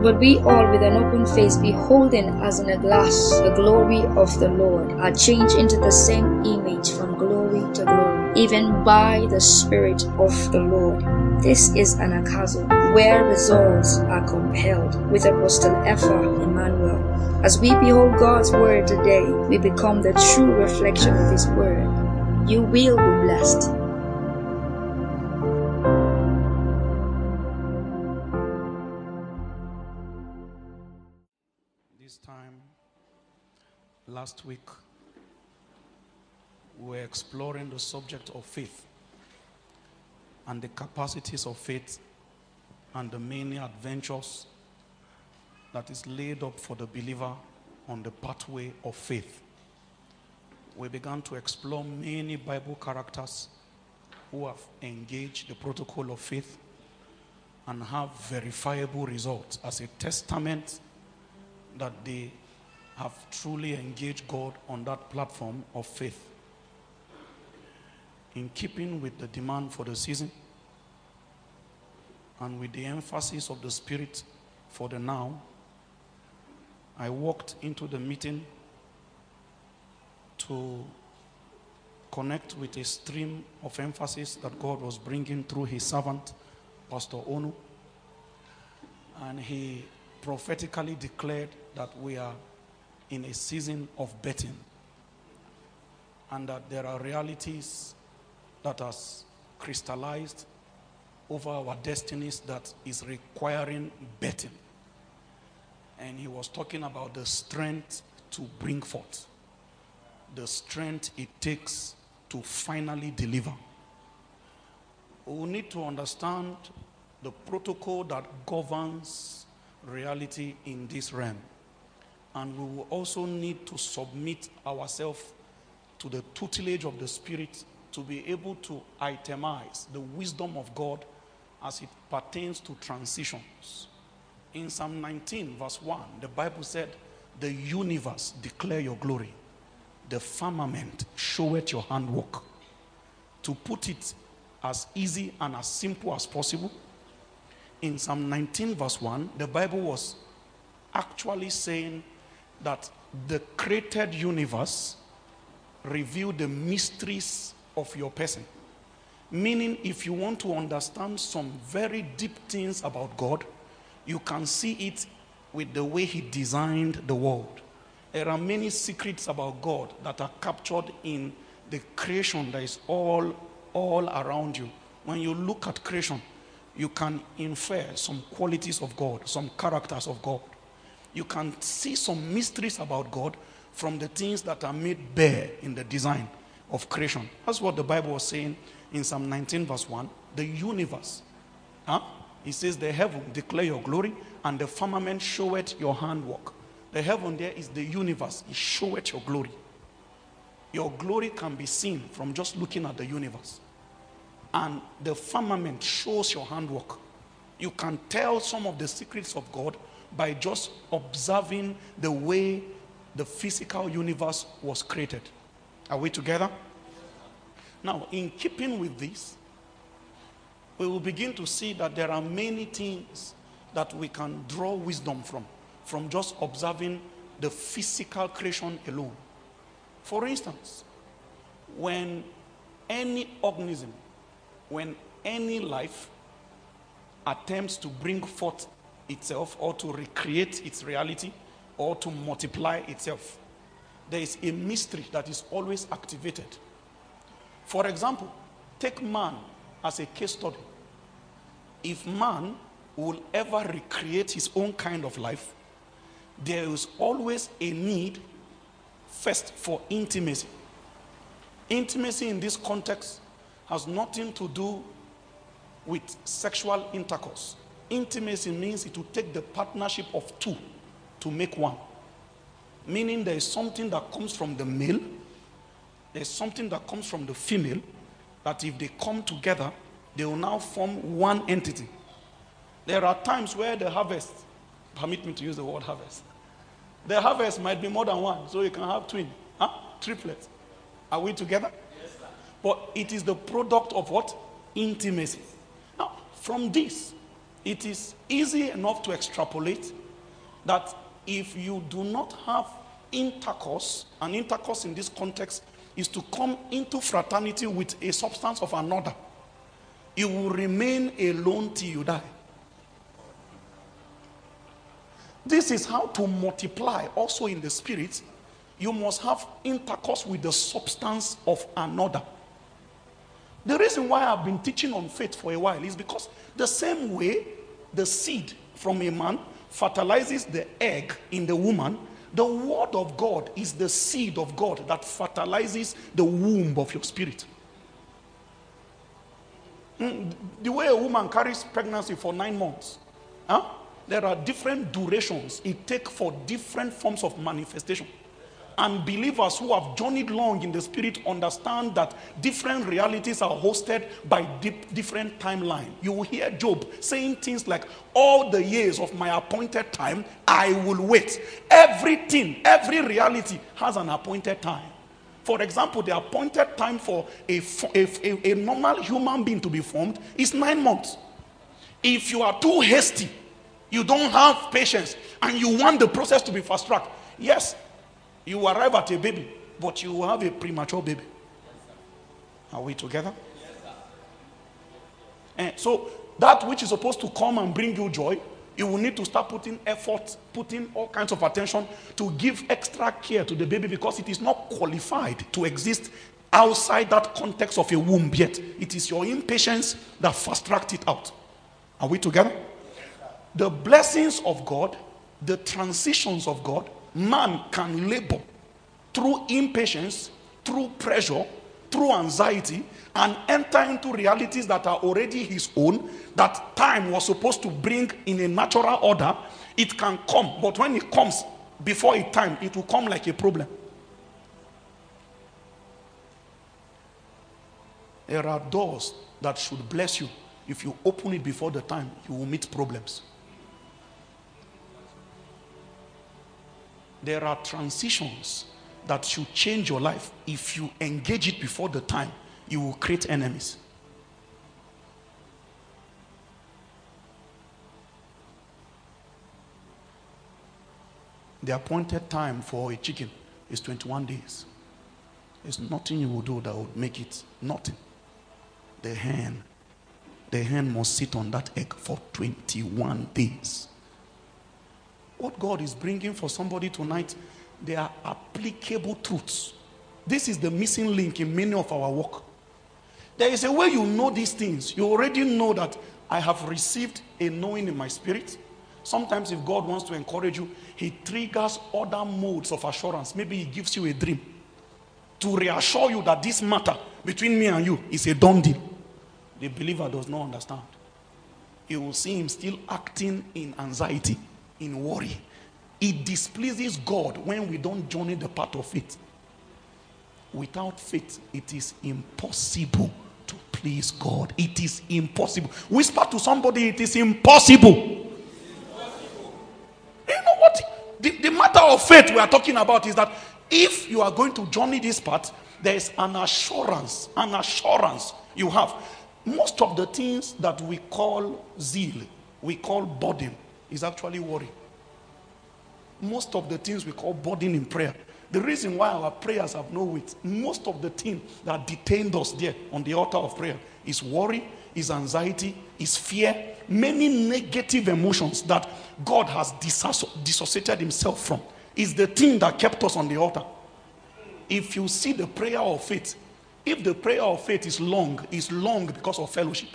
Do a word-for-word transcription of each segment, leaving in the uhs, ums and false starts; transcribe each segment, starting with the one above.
But we all with an open face, beholding as in a glass the glory of the Lord, are changed into the same image from glory to glory, even by the Spirit of the Lord. This is an acaso, where results are compelled, with Apostle Epha Emmanuel. As we behold God's word today, we become the true reflection of His word. You will be blessed. This time, last week, we were exploring the subject of faith and the capacities of faith and the many adventures that is laid up for the believer on the pathway of faith. We began to explore many Bible characters who have engaged the protocol of faith and have verifiable results as a testament that they have truly engaged God on that platform of faith. In keeping with the demand for the season and with the emphasis of the Spirit for the now, I walked into the meeting to connect with a stream of emphasis that God was bringing through His servant, Pastor Onu. And he prophetically declared that we are in a season of betting, and that there are realities that has crystallized over our destinies that is requiring betting. And he was talking about the strength to bring forth, the strength it takes to finally deliver. We need to understand the protocol that governs reality in this realm. And we will also need to submit ourselves to the tutelage of the Spirit to be able to itemize the wisdom of God as it pertains to transitions. In Psalm nineteen verse one, the Bible said, "The universe declare your glory. The firmament showeth your handwork." To put it as easy and as simple as possible, in Psalm nineteen verse one, the Bible was actually saying that the created universe revealed the mysteries of your person. Meaning, if you want to understand some very deep things about God, you can see it with the way He designed the world. There are many secrets about God that are captured in the creation that is all, all around you. When you look at creation, you can infer some qualities of God, some characters of God. You can see some mysteries about God from the things that are made bare in the design of creation. That's what the Bible was saying in Psalm nineteen verse one. The universe. Huh? It says, "The heaven declare your glory, and the firmament showeth your handwork." The heaven there is the universe. It showeth your glory. Your glory can be seen from just looking at the universe. And the firmament shows your handwork. You can tell some of the secrets of God by just observing the way the physical universe was created. Are we together? Now, in keeping with this, we will begin to see that there are many things that we can draw wisdom from, from just observing the physical creation alone. For instance, when any organism, when any life attempts to bring forth itself or to recreate its reality or to multiply itself, there is a mystery that is always activated. For example, take man as a case study. If man will ever recreate his own kind of life, there is always a need first for intimacy. Intimacy in this context has nothing to do with sexual intercourse. Intimacy means it will take the partnership of two to make one. Meaning there is something that comes from the male, there is something that comes from the female, that if they come together, they will now form one entity. There are times where the harvest, permit me to use the word harvest, the harvest might be more than one, so you can have twin, huh? triplets. Are we together? Yes, sir. But it is the product of what? Intimacy. Now, from this, It is easy enough to extrapolate that if you do not have intercourse, and intercourse in this context is to come into fraternity with a substance of another, you will remain alone till you die. This is how to multiply also in the spirit. You must have intercourse with the substance of another. The reason why I've been teaching on faith for a while is because the same way the seed from a man fertilizes the egg in the woman, the word of God is the seed of God that fertilizes the womb of your spirit. The way a woman carries pregnancy for nine months, huh? There are different durations it takes for different forms of manifestation. And believers who have journeyed long in the spirit understand that different realities are hosted by deep, different timeline. You will hear Job saying things like, all the years of my appointed time, I will wait. Everything, every reality has an appointed time. For example, the appointed time for a, a, a, a normal human being to be formed is nine months. If you are too hasty, you don't have patience, and you want the process to be fast-tracked, yes, you arrive at a baby, but you will have a premature baby. Are we together? And so that which is supposed to come and bring you joy, you will need to start putting effort, putting all kinds of attention to give extra care to the baby, because it is not qualified to exist outside that context of a womb yet. It is your impatience that fast-tracked it out. Are we together? The blessings of God, the transitions of God, man can labor through impatience, through pressure, through anxiety, and enter into realities that are already his own, that time was supposed to bring in a natural order. It can come, but when it comes before a time, it will come like a problem. There are doors that should bless you. If you open it before the time, you will meet problems. There are transitions that should change your life. If you engage it before the time, you will create enemies. The appointed time for a chicken is twenty-one days. There's nothing you will do that would make it nothing. The hen, the hen must sit on that egg for twenty-one days. What God is bringing for somebody tonight, they are applicable truths. This is the missing link in many of our work. There is a way you know these things. You already know that I have received a knowing in my spirit. Sometimes if God wants to encourage you, he triggers other modes of assurance. Maybe he gives you a dream to reassure you that this matter between me and you is a done deal. The believer does not understand. You will see him still acting in anxiety, in worry. It displeases God when we don't journey the path of faith. Without faith, it is impossible to please God. It is impossible. Whisper to somebody, it is impossible. impossible. You know what? The, the matter of faith we are talking about is that if you are going to journey this path, there is an assurance, an assurance you have. Most of the things that we call zeal, we call burden, is actually worry. Most of the things we call burden in prayer, the reason why our prayers have no weight, most of the things that detained us there on the altar of prayer is worry, is anxiety, is fear, many negative emotions that God has dissociated himself from, is the thing that kept us on the altar. If you see the prayer of faith, if the prayer of faith is long, it's long because of fellowship.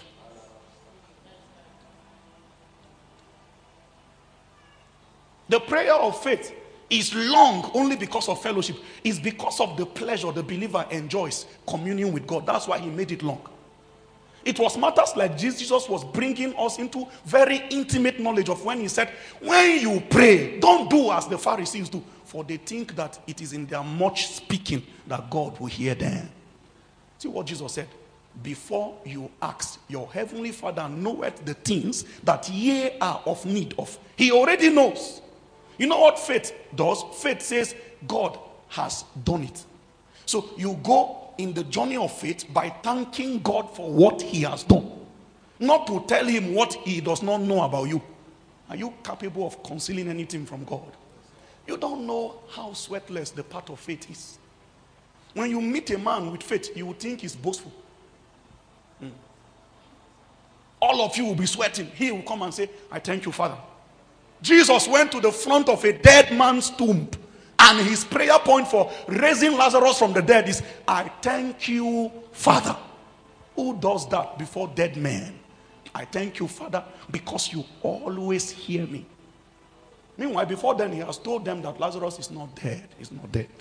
The prayer of faith is long only because of fellowship. It's because of the pleasure the believer enjoys communion with God. That's why he made it long. It was matters like Jesus was bringing us into very intimate knowledge of when he said, when you pray, don't do as the Pharisees do, for they think that it is in their much speaking that God will hear them. See what Jesus said? Before you ask, your heavenly Father knoweth the things that ye are of need of. He already knows. You know what faith does? Faith says God has done it. So you go in the journey of faith by thanking God for what he has done. not to tell him what he does not know about you. Are you capable of concealing anything from God? You don't know how sweatless the path of faith is. When you meet a man with faith, you will think he's boastful. Mm. All of you will be sweating. He will come and say, I thank you, Father. Jesus went to the front of a dead man's tomb, and his prayer point for raising Lazarus from the dead is, I thank you, Father. Who does that before dead men? I thank you, Father, because you always hear me. Meanwhile, before then, he has told them that Lazarus is not dead. He's not dead.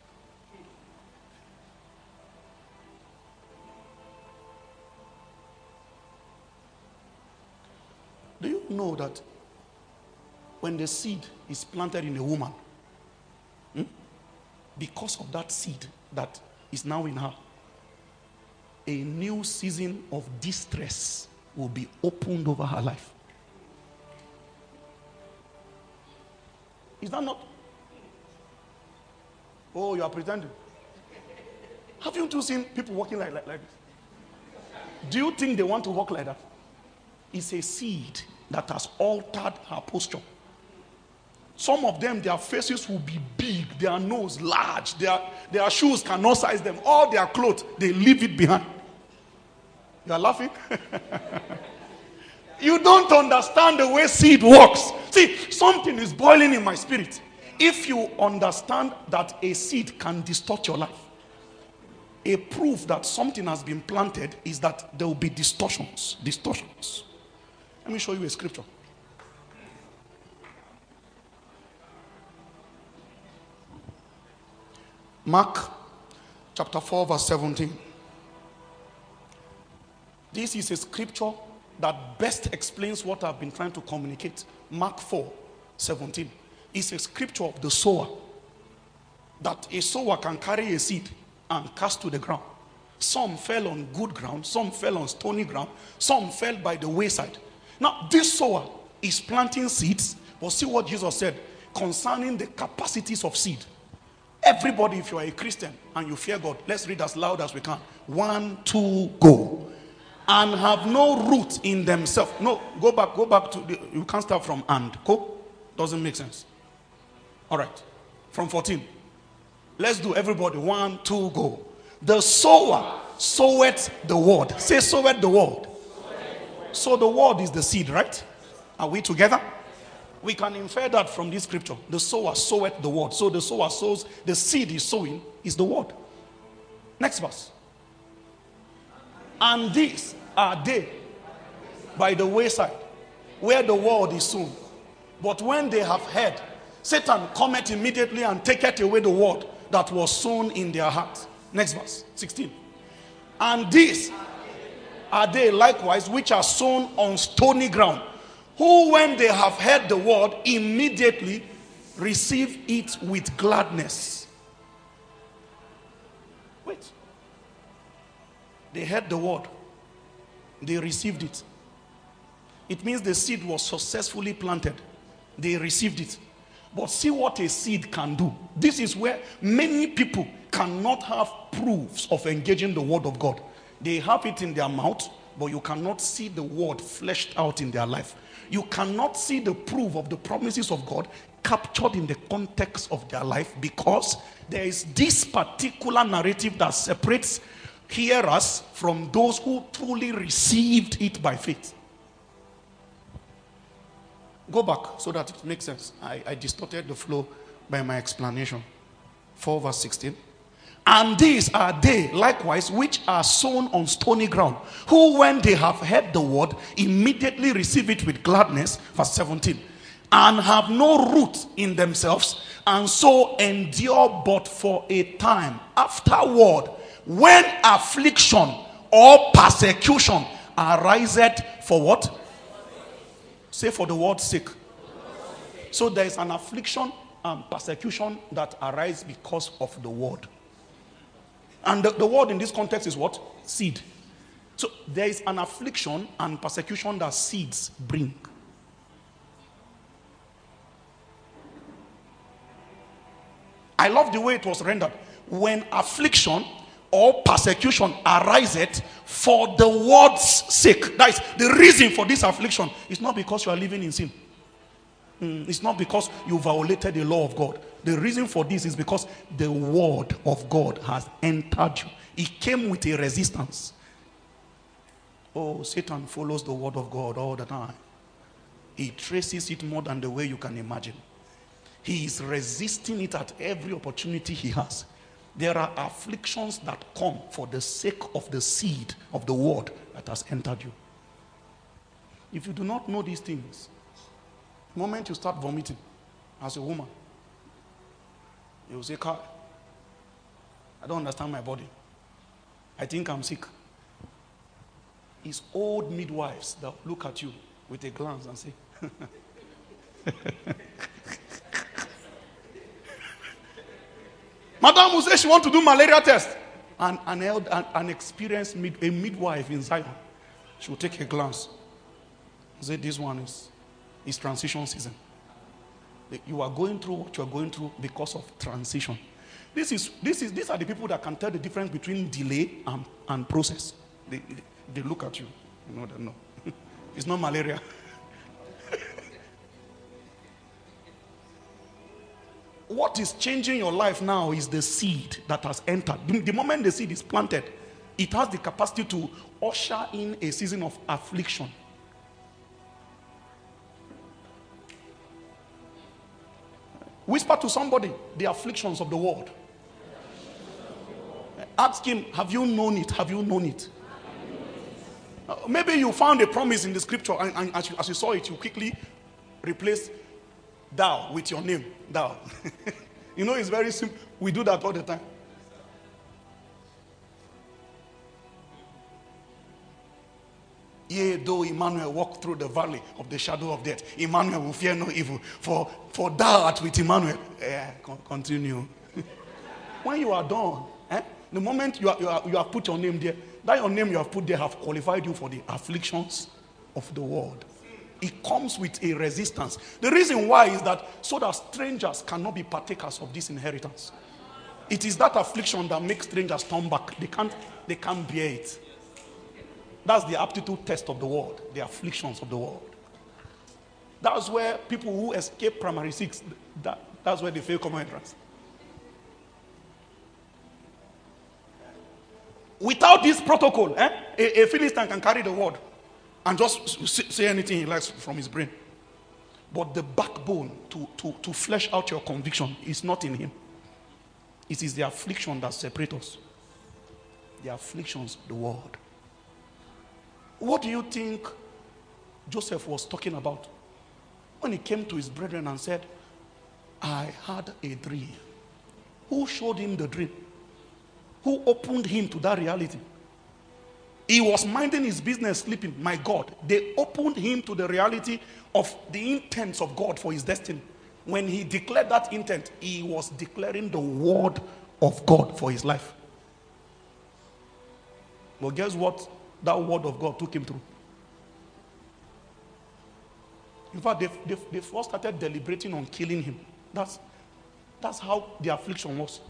Do you know that when the seed is planted in a woman, hmm, because of that seed that is now in her, a new season of distress will be opened over her life? Is that not? Oh, you are pretending. Haven't you seen people walking like, like, like this? Do you think they want to walk like that? It's a seed that has altered her posture. Some of them, their faces will be big, their nose large, their, their shoes cannot size them. All their clothes, they leave it behind. You are laughing? You don't understand the way seed works. See, something is boiling in my spirit. If you understand that a seed can distort your life, a proof that something has been planted is that there will be distortions. Distortions. Let me show you a scripture. Mark chapter four verse seventeen. This is a scripture that best explains what I've been trying to communicate. Mark four seventeen. It's a scripture of the sower. That a sower can carry a seed and cast to the ground. Some fell on good ground, some fell on stony ground, some fell by the wayside. Now, this sower is planting seeds, but see what Jesus said concerning the capacities of seed. Everybody, if you are a Christian and you fear God, let's read as loud as we can. One, two, go. And have no root in themselves. No, go back, go back to the, you can't start from and. Go? Doesn't make sense. All right. From fourteen. Let's do everybody. One, two, go. The sower soweth the word. Say soweth the word. So the word is the seed, right? Are we together? We can infer that from this scripture. The sower soweth the word. So the sower sows, the seed he's sowing is the word. Next verse. And these are they by the wayside, where the word is sown. But when they have heard, Satan cometh immediately and taketh away the word that was sown in their hearts. Next verse, sixteen. And these are they likewise which are sown on stony ground, who when they have heard the word, immediately receive it with gladness. Wait. They heard the word. They received it. It means the seed was successfully planted. They received it. But see what a seed can do. This is where many people cannot have proofs of engaging the word of God. They have it in their mouth, but you cannot see the word fleshed out in their life. You cannot see the proof of the promises of God captured in the context of their life, because there is this particular narrative that separates hearers from those who truly received it by faith. Go back so that it makes sense. I, I distorted the flow by my explanation. four verse sixteen. And these are they likewise which are sown on stony ground, who when they have heard the word, immediately receive it with gladness. Verse seventeen. And have no root in themselves, and so endure but for a time. Afterward, when affliction or persecution ariseth for what? Say for the word's sake. So there is an affliction and persecution that arise because of the word. And the, the word in this context is what? Seed. So there is an affliction and persecution that seeds bring. I love the way it was rendered. When affliction or persecution ariseth for the word's sake. That is the reason for this affliction. It's not because you are living in sin. Mm, it's not because you violated the law of God. The reason for this is because the word of God has entered you. It came with a resistance. Oh, Satan follows the word of God all the time. He traces it more than the way you can imagine. He is resisting it at every opportunity he has. There are afflictions that come for the sake of the seed of the word that has entered you. If you do not know these things, the moment you start vomiting as a woman, you will say, "Carl, I don't understand my body. I think I'm sick." It's old midwives that look at you with a glance and say, "Madam will say she want to do malaria test." And an, an, an experienced mid, a midwife in Zion, she will take a glance and say, "This one is, is transition season. You are going through what you are going through because of transition." This is, this is, these are the people that can tell the difference between delay and, and process. They, they, they look at you. You know that, no. It's not malaria. What is changing your life now is the seed that has entered. The, the moment the seed is planted, it has the capacity to usher in a season of affliction. Whisper to somebody the afflictions of the world. Ask him, have you known it? Have you known it? Uh, maybe you found a promise in the scripture, and, and as, you, as you saw it, you quickly replace thou with your name. Thou. You know, it's very simple. We do that all the time. Yea, though Emmanuel walk through the valley of the shadow of death, Emmanuel will fear no evil. For, for thou art with Emmanuel. Yeah, continue. When you are done, eh, the moment you, are, you, are, you have put your name there, that your name you have put there have qualified you for the afflictions of the world. It comes with a resistance. The reason why is that so that strangers cannot be partakers of this inheritance. It is that affliction that makes strangers turn back. They can't, they can't bear it. That's the aptitude test of the world, the afflictions of the world. That's where people who escape primary six, that, that's where they fail common entrance. Without this protocol, eh, a, a Philistine can carry the word and just say anything he likes from his brain. But the backbone to, to, to flesh out your conviction is not in him. It is the affliction that separates us. The afflictions of the world. What do you think Joseph was talking about when he came to his brethren and said, "I had a dream"? Who showed him the dream? Who opened him to that reality? He was minding his business, sleeping. My God, they opened him to the reality of the intents of God for his destiny. When he declared that intent, he was declaring the word of God for his life. But guess what? That word of God took him through. In fact, they, they, they first started deliberating on killing him. That's, that's how the affliction was.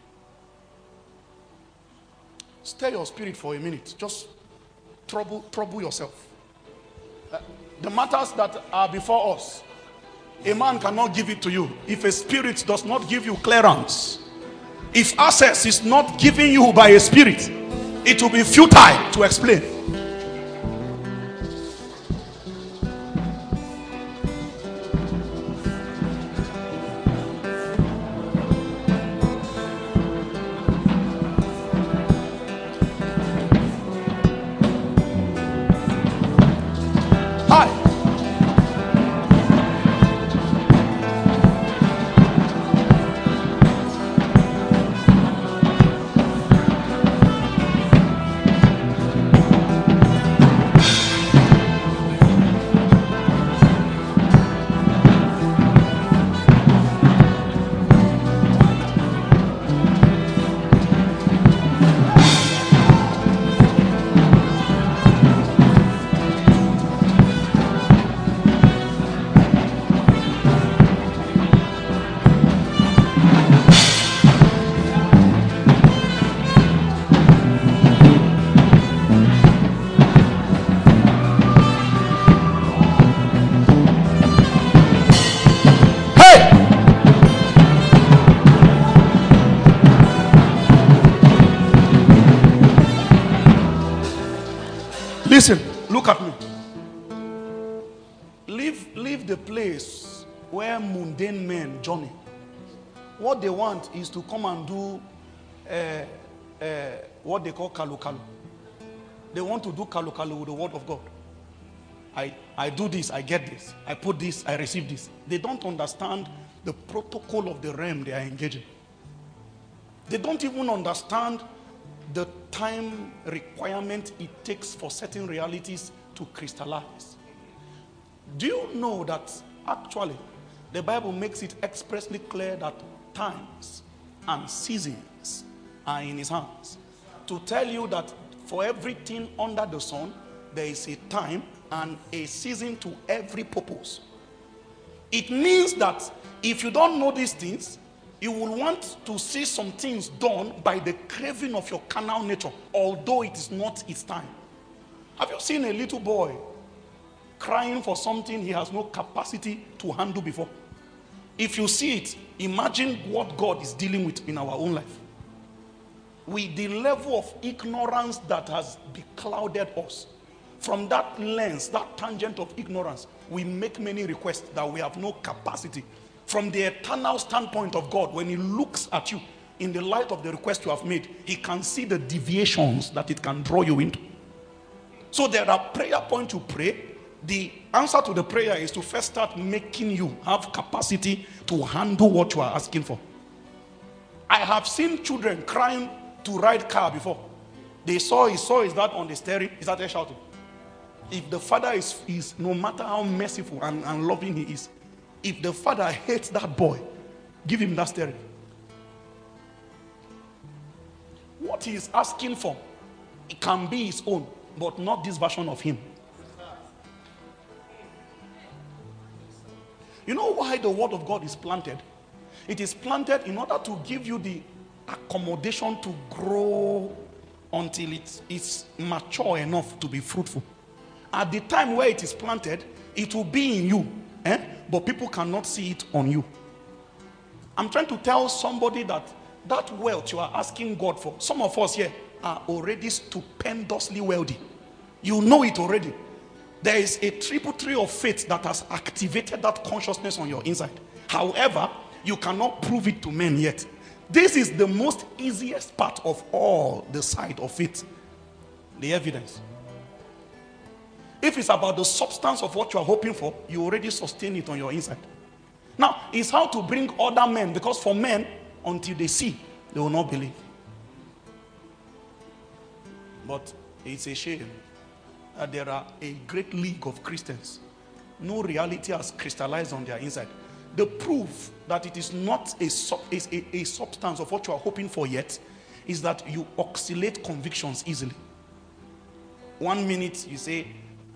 Stir your spirit for a minute. Just trouble, trouble yourself. Uh, the matters that are before us, a man cannot give it to you if a spirit does not give you clearance. If access is not given you by a spirit, it will be futile to explain. Hi. Listen, look at me. Leave, leave the place where mundane men journey. What they want is to come and do uh, uh, what they call kalu kalu. They want to do kalu kalu with the word of God. I, I do this, I get this. I put this, I receive this. They don't understand the protocol of the realm they are engaging. They don't even understand the time requirement it takes for certain realities to crystallize. Do you know that actually the Bible makes it expressly clear that times and seasons are in his hands? To tell you that for everything under the sun, there is a time and a season to every purpose. It means that if you don't know these things, you will want to see some things done by the craving of your carnal nature, although it is not its time. Have you seen a little boy crying for something he has no capacity to handle before? If you see it, imagine what God is dealing with in our own life. With the level of ignorance that has beclouded us, from that lens, that tangent of ignorance, we make many requests that we have no capacity. From the eternal standpoint of God, when he looks at you in the light of the request you have made, he can see the deviations that it can draw you into. So there are prayer points you pray. The answer to the prayer is to first start making you have capacity to handle what you are asking for. I have seen children crying to ride car before. They saw his saw his dad on the steering, he started shouting. If the father is, is no matter how merciful and, and loving he is, if the father hates that boy, give him that steering. What he is asking for, it can be his own, but not this version of him. You know why the word of God is planted? It is planted in order to give you the accommodation to grow until it is mature enough to be fruitful. At the time where it is planted, it will be in you, eh? But people cannot see it on you. I'm trying to tell somebody that that wealth you are asking God for, some of us here are already stupendously wealthy. You know it already. There is a tributary of faith that has activated that consciousness on your inside. However, you cannot prove it to men yet. This is the most easiest part of all the side of it. The evidence. If it's about the substance of what you are hoping for, you already sustain it on your inside. Now, it's how to bring other men, because for men, until they see, they will not believe. But it's a shame that there are a great league of Christians. No reality has crystallized on their inside. The proof that it is not a, is a, a substance of what you are hoping for yet is that you oscillate convictions easily. One minute you say,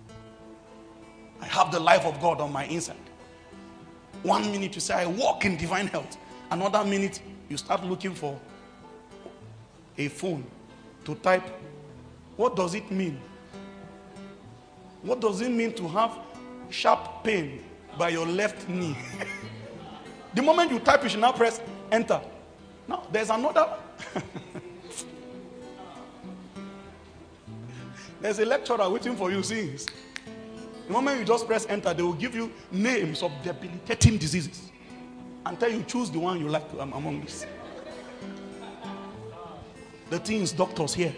I have the life of God on my inside. One minute you say, I walk in divine health. Another minute you start looking for a phone to type. What does it mean? What does it mean to have sharp pain by your left knee? The moment you type, you should now press enter. Now, there's another. There's a lecturer waiting for you, see. The moment you just press enter, they will give you names of debilitating diseases and tell you choose the one you like um, among these. The things doctors here.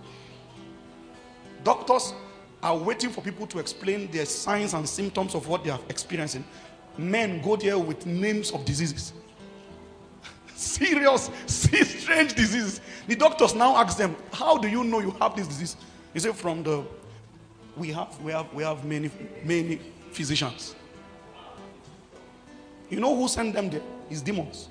Doctors are waiting for people to explain their signs and symptoms of what they are experiencing. Men go there with names of diseases. Serious, strange diseases. The doctors now ask them, how do you know you have this disease? He said, from the we have we have we have many many physicians. You know who sent them there? It's demons.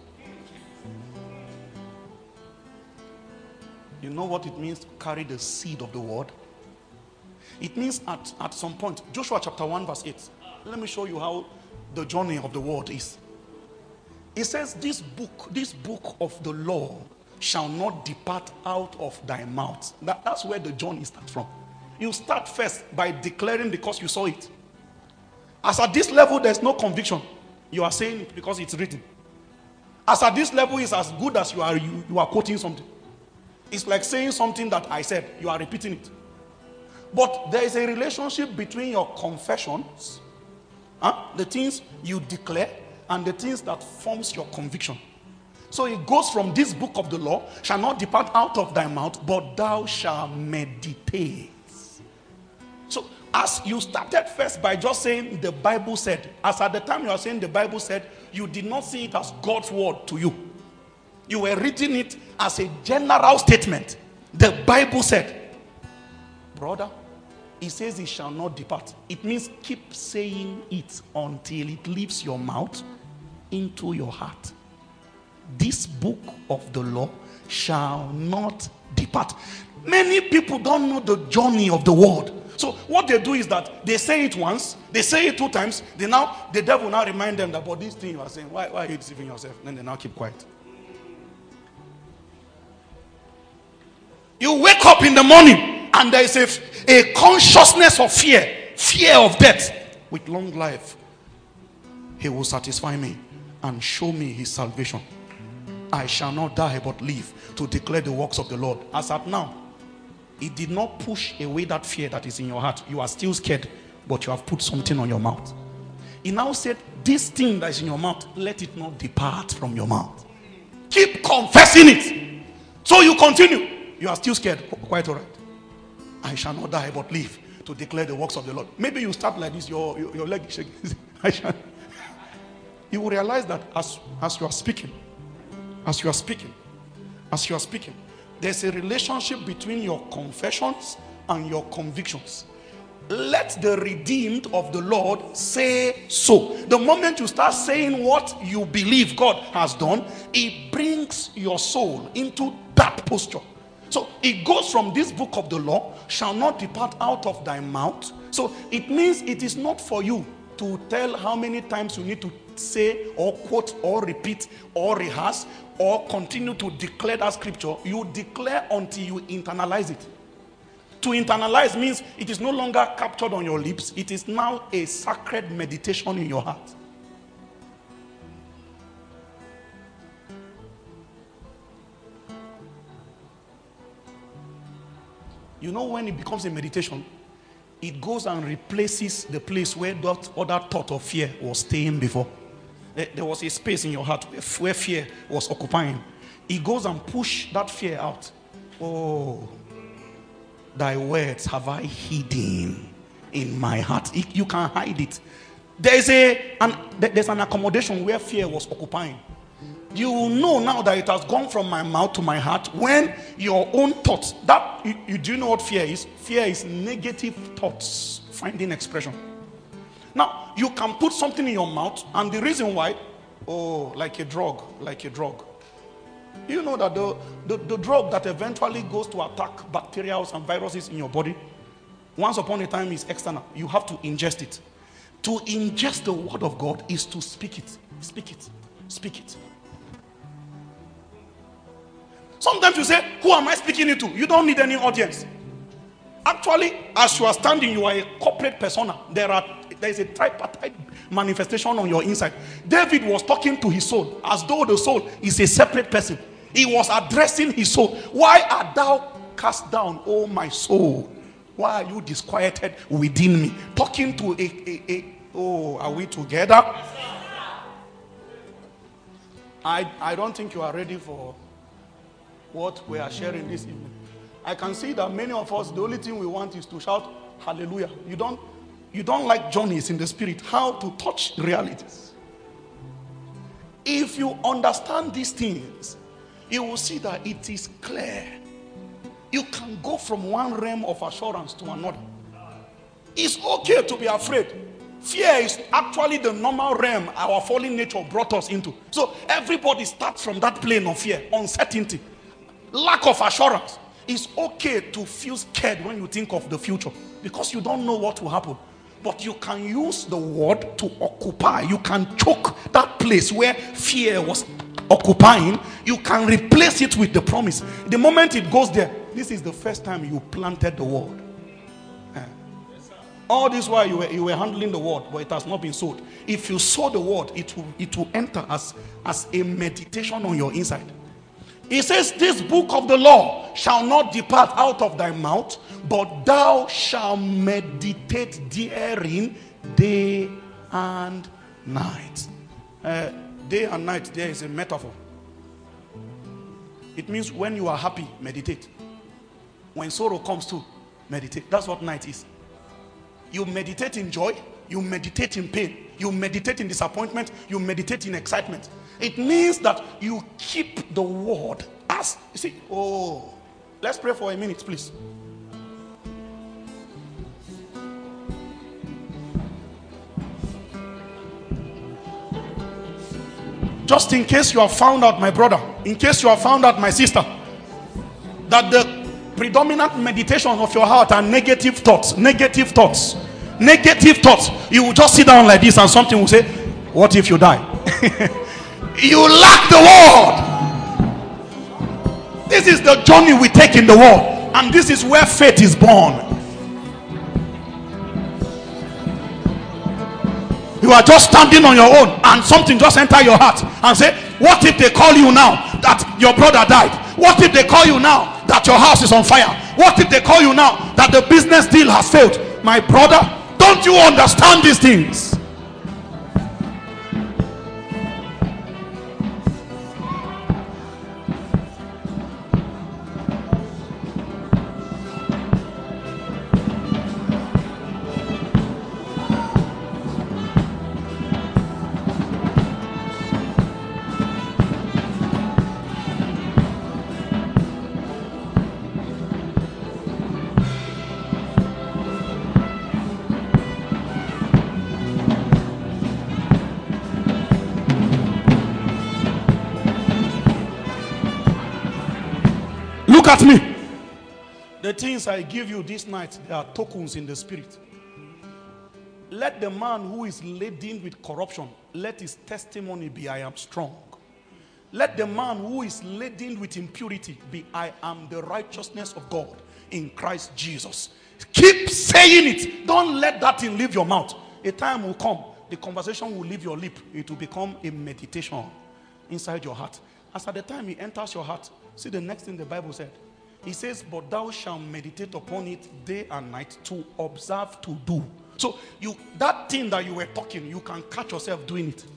You know what it means to carry the seed of the word? It means at, at some point, Joshua chapter one verse eight. Let me show you how the journey of the word is. It says, this book, this book of the law shall not depart out of thy mouth. That, that's where the journey starts from. You start first by declaring because you saw it. As at this level, there's no conviction. You are saying it because it's written. As at this level, is as good as you are you, you are quoting something. It's like saying something that I said. You are repeating it. But there is a relationship between your confessions, huh? the things you declare, and the things that forms your conviction. So it goes from this book of the law, shall not depart out of thy mouth, but thou shalt meditate. So as you started first by just saying the Bible said, as at the time you are saying the Bible said, you did not see it as God's word to you. You were reading it as a general statement. The Bible said. Brother, it says it shall not depart. It means keep saying it until it leaves your mouth into your heart. This book of the law shall not depart. Many people don't know the journey of the word. So what they do is that they say it once, they say it two times, they now the devil now remind them that about this thing you are saying, why, why are you deceiving yourself? Then they now keep quiet. You wake up in the morning and there is a, a consciousness of fear, fear of death. With long life, he will satisfy me and show me his salvation. I shall not die but live to declare the works of the Lord. As at now, it did not push away that fear that is in your heart. You are still scared, but you have put something on your mouth. He now said, this thing that is in your mouth, let it not depart from your mouth. Keep confessing it. So you continue. You are still scared. Quite all right. I shall not die but live to declare the works of the Lord. Maybe you start like this, your, your, your leg is shaking. I shall. You will realize that as, as you are speaking, as you are speaking, as you are speaking, there's a relationship between your confessions and your convictions. Let the redeemed of the Lord say so. The moment you start saying what you believe God has done, it brings your soul into that posture. So it goes from this book of the law, shall not depart out of thy mouth. So it means it is not for you to tell how many times you need to say or quote or repeat or rehearse or continue to declare that scripture. You declare until you internalize it. To internalize means it is no longer captured on your lips. It is now a sacred meditation in your heart. You know, when it becomes a meditation, it goes and replaces the place where that other thought of fear was staying before. There was a space in your heart where fear was occupying. It goes and pushes that fear out. Oh, thy words have I hidden in my heart. You can't hide it. There's a an, there's an accommodation where fear was occupying. You will know now that it has gone from my mouth to my heart when your own thoughts, that you, you do you know what fear is? Fear is negative thoughts finding expression. Now, you can put something in your mouth, and the reason why, oh, like a drug, like a drug. You know that the, the, the drug that eventually goes to attack bacteria and viruses in your body, once upon a time is external. You have to ingest it. To ingest the word of God is to speak it. Speak it. Speak it. Sometimes you say, who am I speaking it to? You don't need any audience. Actually, as you are standing, you are a corporate persona. There are there is a tripartite manifestation on your inside. David was talking to his soul as though the soul is a separate person. He was addressing his soul. Why art thou cast down, O my soul? Why are you disquieted within me? Talking to a, a, a oh, are we together? I, I don't think you are ready for what we are sharing this evening. I can see that many of us, the only thing we want is to shout hallelujah. You don't You don't like journeys in the spirit, how to touch realities. If you understand these things, you will see that it is clear. You can go from one realm of assurance to another. It's okay to be afraid. Fear is actually the normal realm our fallen nature brought us into. So everybody starts from that plane of fear, uncertainty, lack of assurance. It's okay to feel scared when you think of the future because you don't know what will happen. But you can use the word to occupy. You can choke that place where fear was occupying. You can replace it with the promise. The moment it goes there, this is the first time you planted the word. Yeah. All this while you were, you were handling the word, but it has not been sowed. If you sow the word, it will, it will enter as, as a meditation on your inside. He says, this book of the law shall not depart out of thy mouth, but thou shalt meditate therein day and night. Uh, day and night, there is a metaphor. It means when you are happy, meditate. When sorrow comes too, meditate. That's what night is. You meditate in joy, you meditate in pain, you meditate in disappointment, you meditate in excitement. It means that you keep the word as, you see, oh, let's pray for a minute, please. Just in case you have found out, my brother, in case you have found out, my sister, that the predominant meditation of your heart are negative thoughts, negative thoughts, negative thoughts. You will just sit down like this and something will say, what if you die? You lack the word. This is the journey we take in the world, and this is where faith is born. You are just standing on your own and something just enter your heart and say, what if they call you now that your brother died? What if they call you now that your house is on fire? What if they call you now that the business deal has failed? My brother, don't you understand these things? Look at me. The things I give you this night, they are tokens in the spirit. Let the man who is laden with corruption, let his testimony be, I am strong. Let the man who is laden with impurity be, I am the righteousness of God in Christ Jesus. Keep saying it. Don't let that thing leave your mouth. A time will come, the conversation will leave your lip. It will become a meditation inside your heart. As at the time it enters your heart, see the next thing the Bible said. He says, but thou shalt meditate upon it day and night to observe to do. So you, that thing that you were talking, you can catch yourself doing it.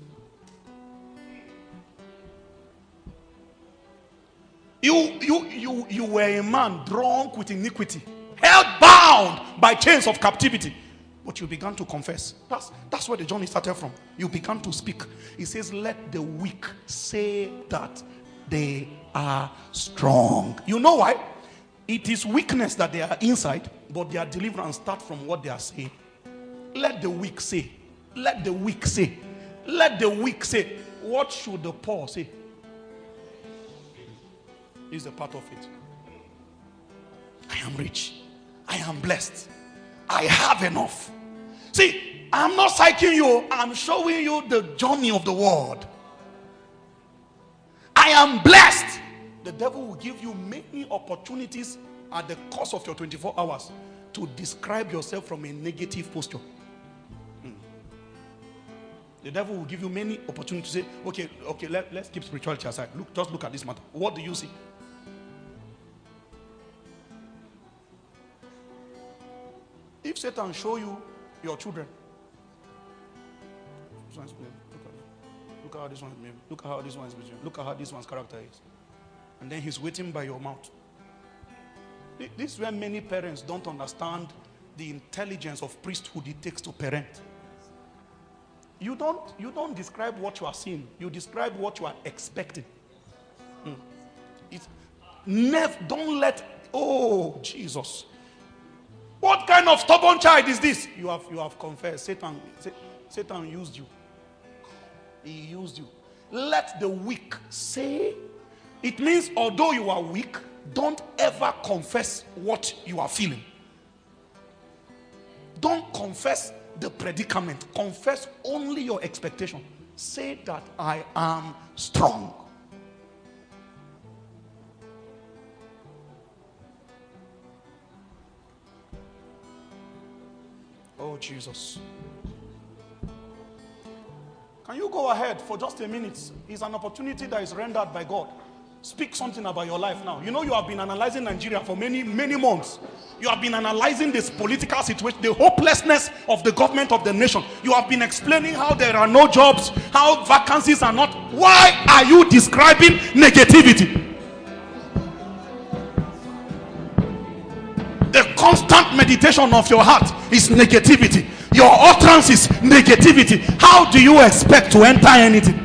You, you, you, you were a man drunk with iniquity, held bound by chains of captivity. But you began to confess. That's, that's where the journey started from. You began to speak. He says, let the weak say that they are strong. You know why? It is weakness that they are inside, but their deliverance starts from what they are saying. Let the weak say. Let the weak say. Let the weak say. What should the poor say? Is a part of it. I am rich. I am blessed. I have enough. See, I'm not psyching you. I'm showing you the journey of the world. I am blessed. The devil will give you many opportunities at the course of your twenty-four hours to describe yourself from a negative posture. Hmm. The devil will give you many opportunities to say, okay, okay, let, let's keep spirituality aside. Look, just look at this matter. What do you see? If Satan show you your children, look at, look at how this one is made. Look at how this one is between. Look at how this one's character is. And then he's waiting by your mouth. This is where many parents don't understand the intelligence of priesthood it takes to parent. You don't, you don't describe what you are seeing. You describe what you are expecting. Hmm. It's never, don't let, oh, Jesus. What kind of stubborn child is this? You have, you have confessed. Satan, Satan used you. He used you. Let the weak say. It means although you are weak, don't ever confess what you are feeling. Don't confess the predicament. Confess only your expectation. Say that I am strong. Oh, Jesus. Can you go ahead for just a minute? It's an opportunity that is rendered by God. Speak something about your life now. You know you have been analyzing Nigeria for many, many months. You have been analyzing this political situation, the hopelessness of the government of the nation. You have been explaining how there are no jobs, how vacancies are not. Why are you describing negativity? The constant meditation of your heart is negativity. Your utterance is negativity. How do you expect to enter anything?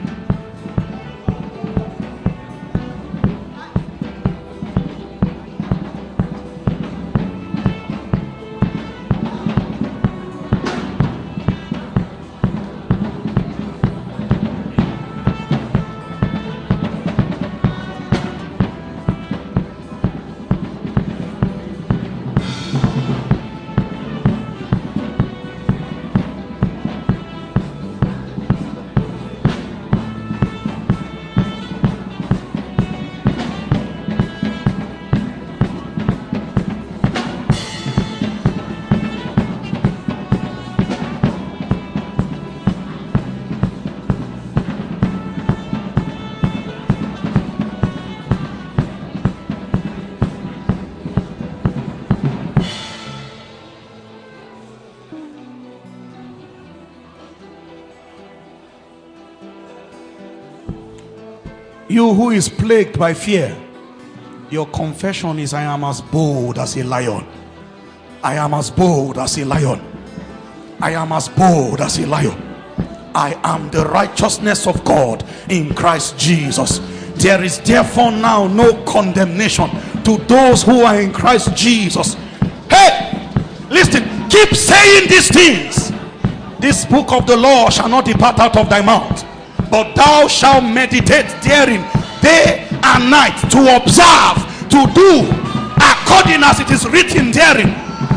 You who is plagued by fear, your confession is, I am as bold as a lion. I am as bold as a lion. I am as bold as a lion. I am the righteousness of God in Christ Jesus. There is therefore now no condemnation to those who are in Christ Jesus. Hey, listen, keep saying these things. This book of the law shall not depart out of thy mouth, but thou shalt meditate therein day and night, to observe, to do according as it is written therein.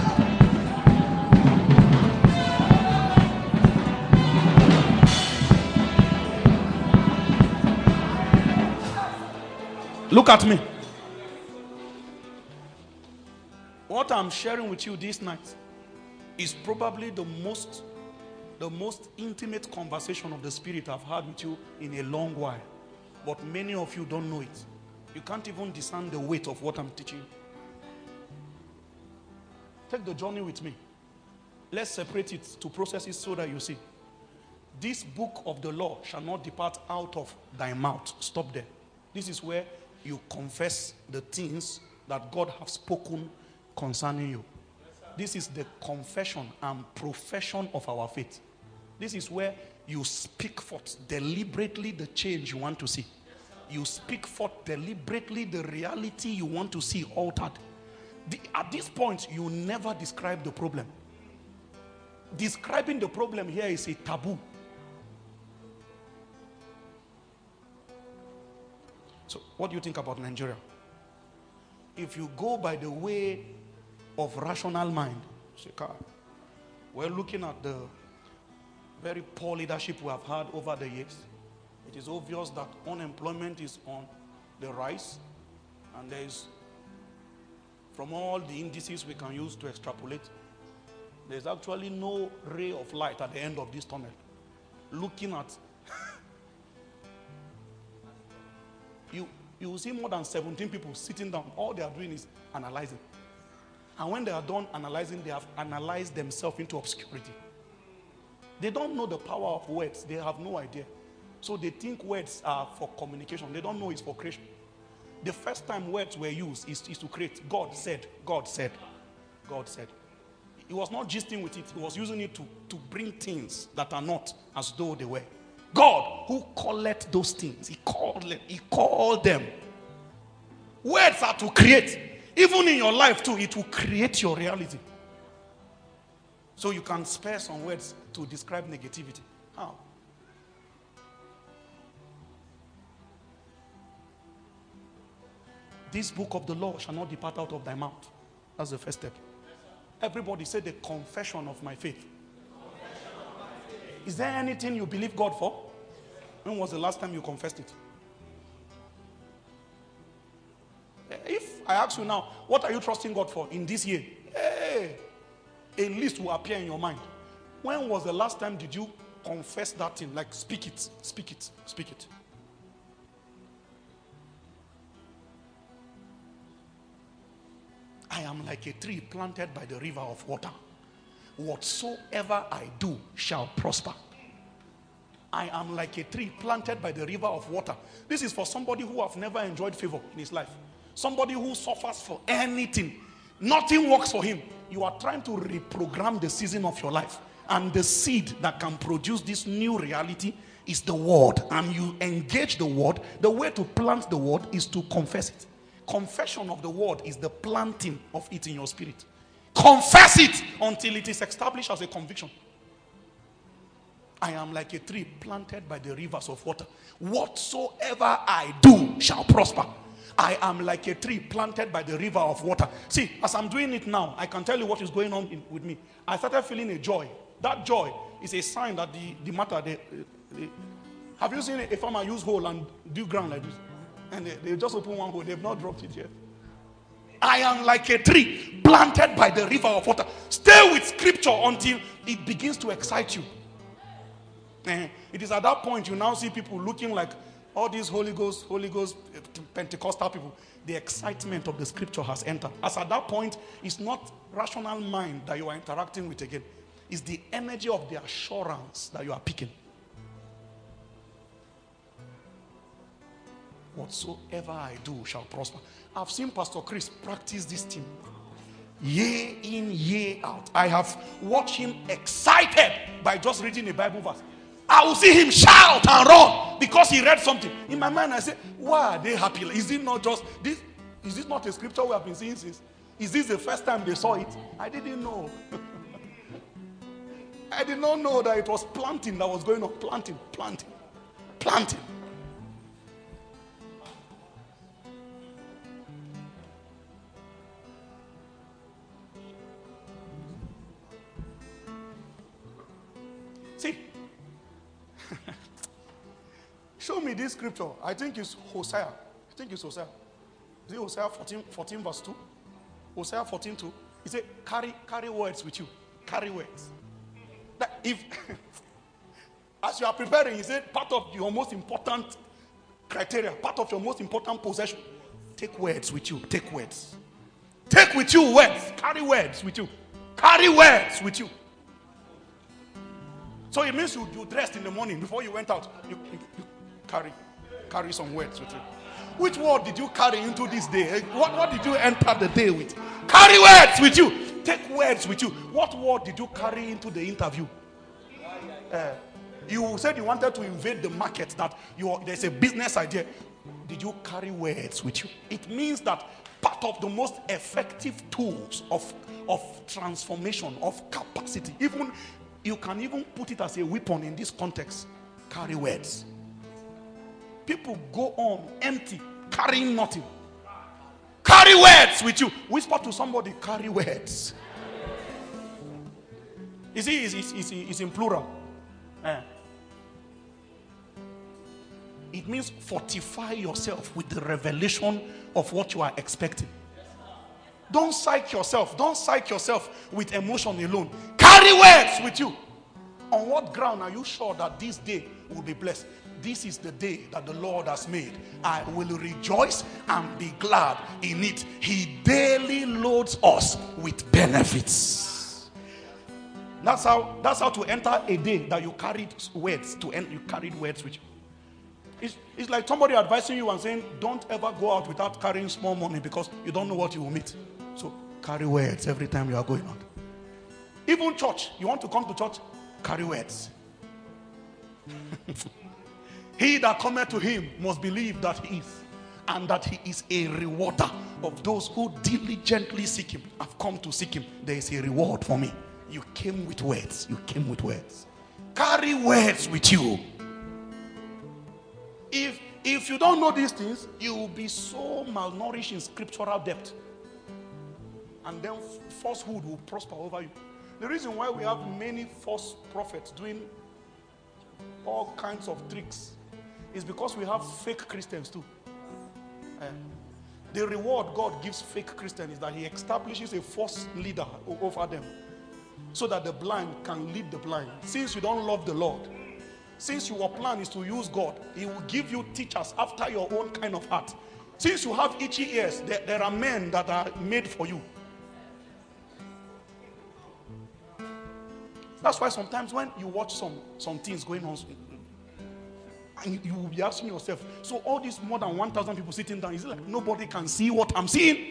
Look at me. What I'm sharing with you this night is probably the most the most intimate conversation of the Spirit I've had with you in a long while. But many of you don't know it. You can't even discern the weight of what I'm teaching. Take the journey with me. Let's separate it to processes so that you see. This book of the law shall not depart out of thy mouth. Stop there. This is where you confess the things that God has spoken concerning you. This is the confession and profession of our faith. This is where you speak forth deliberately the change you want to see. You speak forth deliberately the reality you want to see altered. The, at this point, you never describe the problem. Describing the problem here is a taboo. So, what do you think about Nigeria? If you go by the way of rational mind, we're looking at the very poor leadership we have had over the years. It is obvious that unemployment is on the rise, and there is, from all the indices we can use to extrapolate, there's actually no ray of light at the end of this tunnel. Looking at you, you will see more than seventeen people sitting down. All they are doing is analyzing. And when they are done analyzing, they have analyzed themselves into obscurity. They don't know the power of words. They have no idea. So they think words are for communication. They don't know it's for creation. The first time words were used is, is to create. God said, God said, God said. He was not gisting with it. He was using it to, to bring things that are not as though they were. God, who calleth those things, he called them. He called them. Words are to create. Even in your life too, it will create your reality. So you can spare some words to describe negativity. How? This book of the law shall not depart out of thy mouth. That's the first step. Everybody say the confession of my faith. Is there anything you believe God for? When was the last time you confessed it? If I ask you now, what are you trusting God for in this year? Hey, a list will appear in your mind. When was the last time did you confess that thing? Like speak it, speak it, speak it. I am like a tree planted by the river of water. Whatsoever I do shall prosper. I am like a tree planted by the river of water. This is for somebody who have never enjoyed favor in his life. Somebody who suffers for anything. Nothing works for him. You are trying to reprogram the season of your life. And the seed that can produce this new reality is the word. And you engage the word. The way to plant the word is to confess it. Confession of the word is the planting of it in your spirit. Confess it until it is established as a conviction. I am like a tree planted by the rivers of water. Whatsoever I do shall prosper. I am like a tree planted by the river of water. See, as I'm doing it now, I can tell you what is going on in, with me. I started feeling a joy. That joy is a sign that the, the matter, they, they, have you seen a farmer use hole and do ground like this? And they, they just open one hole. They've not dropped it yet. I am like a tree planted by the river of water. Stay with scripture until it begins to excite you. Uh, it is at that point you now see people looking like all these Holy Ghost, Holy Ghost, Pentecostal people. The excitement of the scripture has entered. As at that point, it's not rational mind that you are interacting with again. It's the energy of the assurance that you are picking. Whatsoever I do shall prosper. I've seen Pastor Chris practice this thing. Year in, year out. I have watched him excited by just reading a Bible verse. I will see him shout and run because he read something. In my mind, I say, why are they happy? Is it not just this? Is this not a scripture we have been seeing since? Is this the first time they saw it? I didn't know. I did not know that it was planting that was going on. Planting, planting, planting. See, show me this scripture. I think it's Hosea. I think it's Hosea. Is it Hosea fourteen, fourteen verse two? Hosea fourteen two. He said, carry, carry words with you. Carry words. That if, as you are preparing, he said, part of your most important criteria, part of your most important possession, take words with you. Take words. Take with you words. Carry words with you. Carry words with you. So it means you, you dressed in the morning before you went out. You, you, you carry, carry some words with you. Which word did you carry into this day? What, what did you enter the day with? Carry words with you. Take words with you. What word did you carry into the interview? Uh, you said you wanted to invade the market, that you, there's a business idea. Did you carry words with you? It means that part of the most effective tools of, of transformation, of capacity, even you can even put it as a weapon in this context. Carry words. People go on empty, carrying nothing. Carry words with you. Whisper to somebody, carry words. You see, it's, it's, it's, it's in plural. Eh. It means fortify yourself with the revelation of what you are expecting. Don't psych yourself. Don't psych yourself with emotion alone. Carry words with you. On what ground are you sure that this day will be blessed? This is the day that the Lord has made. I will rejoice and be glad in it. He daily loads us with benefits. That's how, that's how to enter a day that you carried words to end. You carried words with you. It's, it's like somebody advising you and saying, don't ever go out without carrying small money because you don't know what you will meet. So carry words every time you are going out. Even church, you want to come to church, carry words. He that cometh to him must believe that he is, and that he is a rewarder of those who diligently seek him. I've come to seek him. There is a reward for me. You came with words. You came with words. Carry words with you. If, if you don't know these things, you will be so malnourished in scriptural depth. And then falsehood will prosper over you. The reason why we have many false prophets doing all kinds of tricks is because we have fake Christians too. Uh, the reward God gives fake Christians is that he establishes a false leader over them so that the blind can lead the blind. Since you don't love the Lord, since your plan is to use God, he will give you teachers after your own kind of heart. Since you have itchy ears, there, there are men that are made for you. That's why sometimes when you watch some, some things going on, and you will be asking yourself, so all these more than one thousand people sitting down, is it like nobody can see what I'm seeing?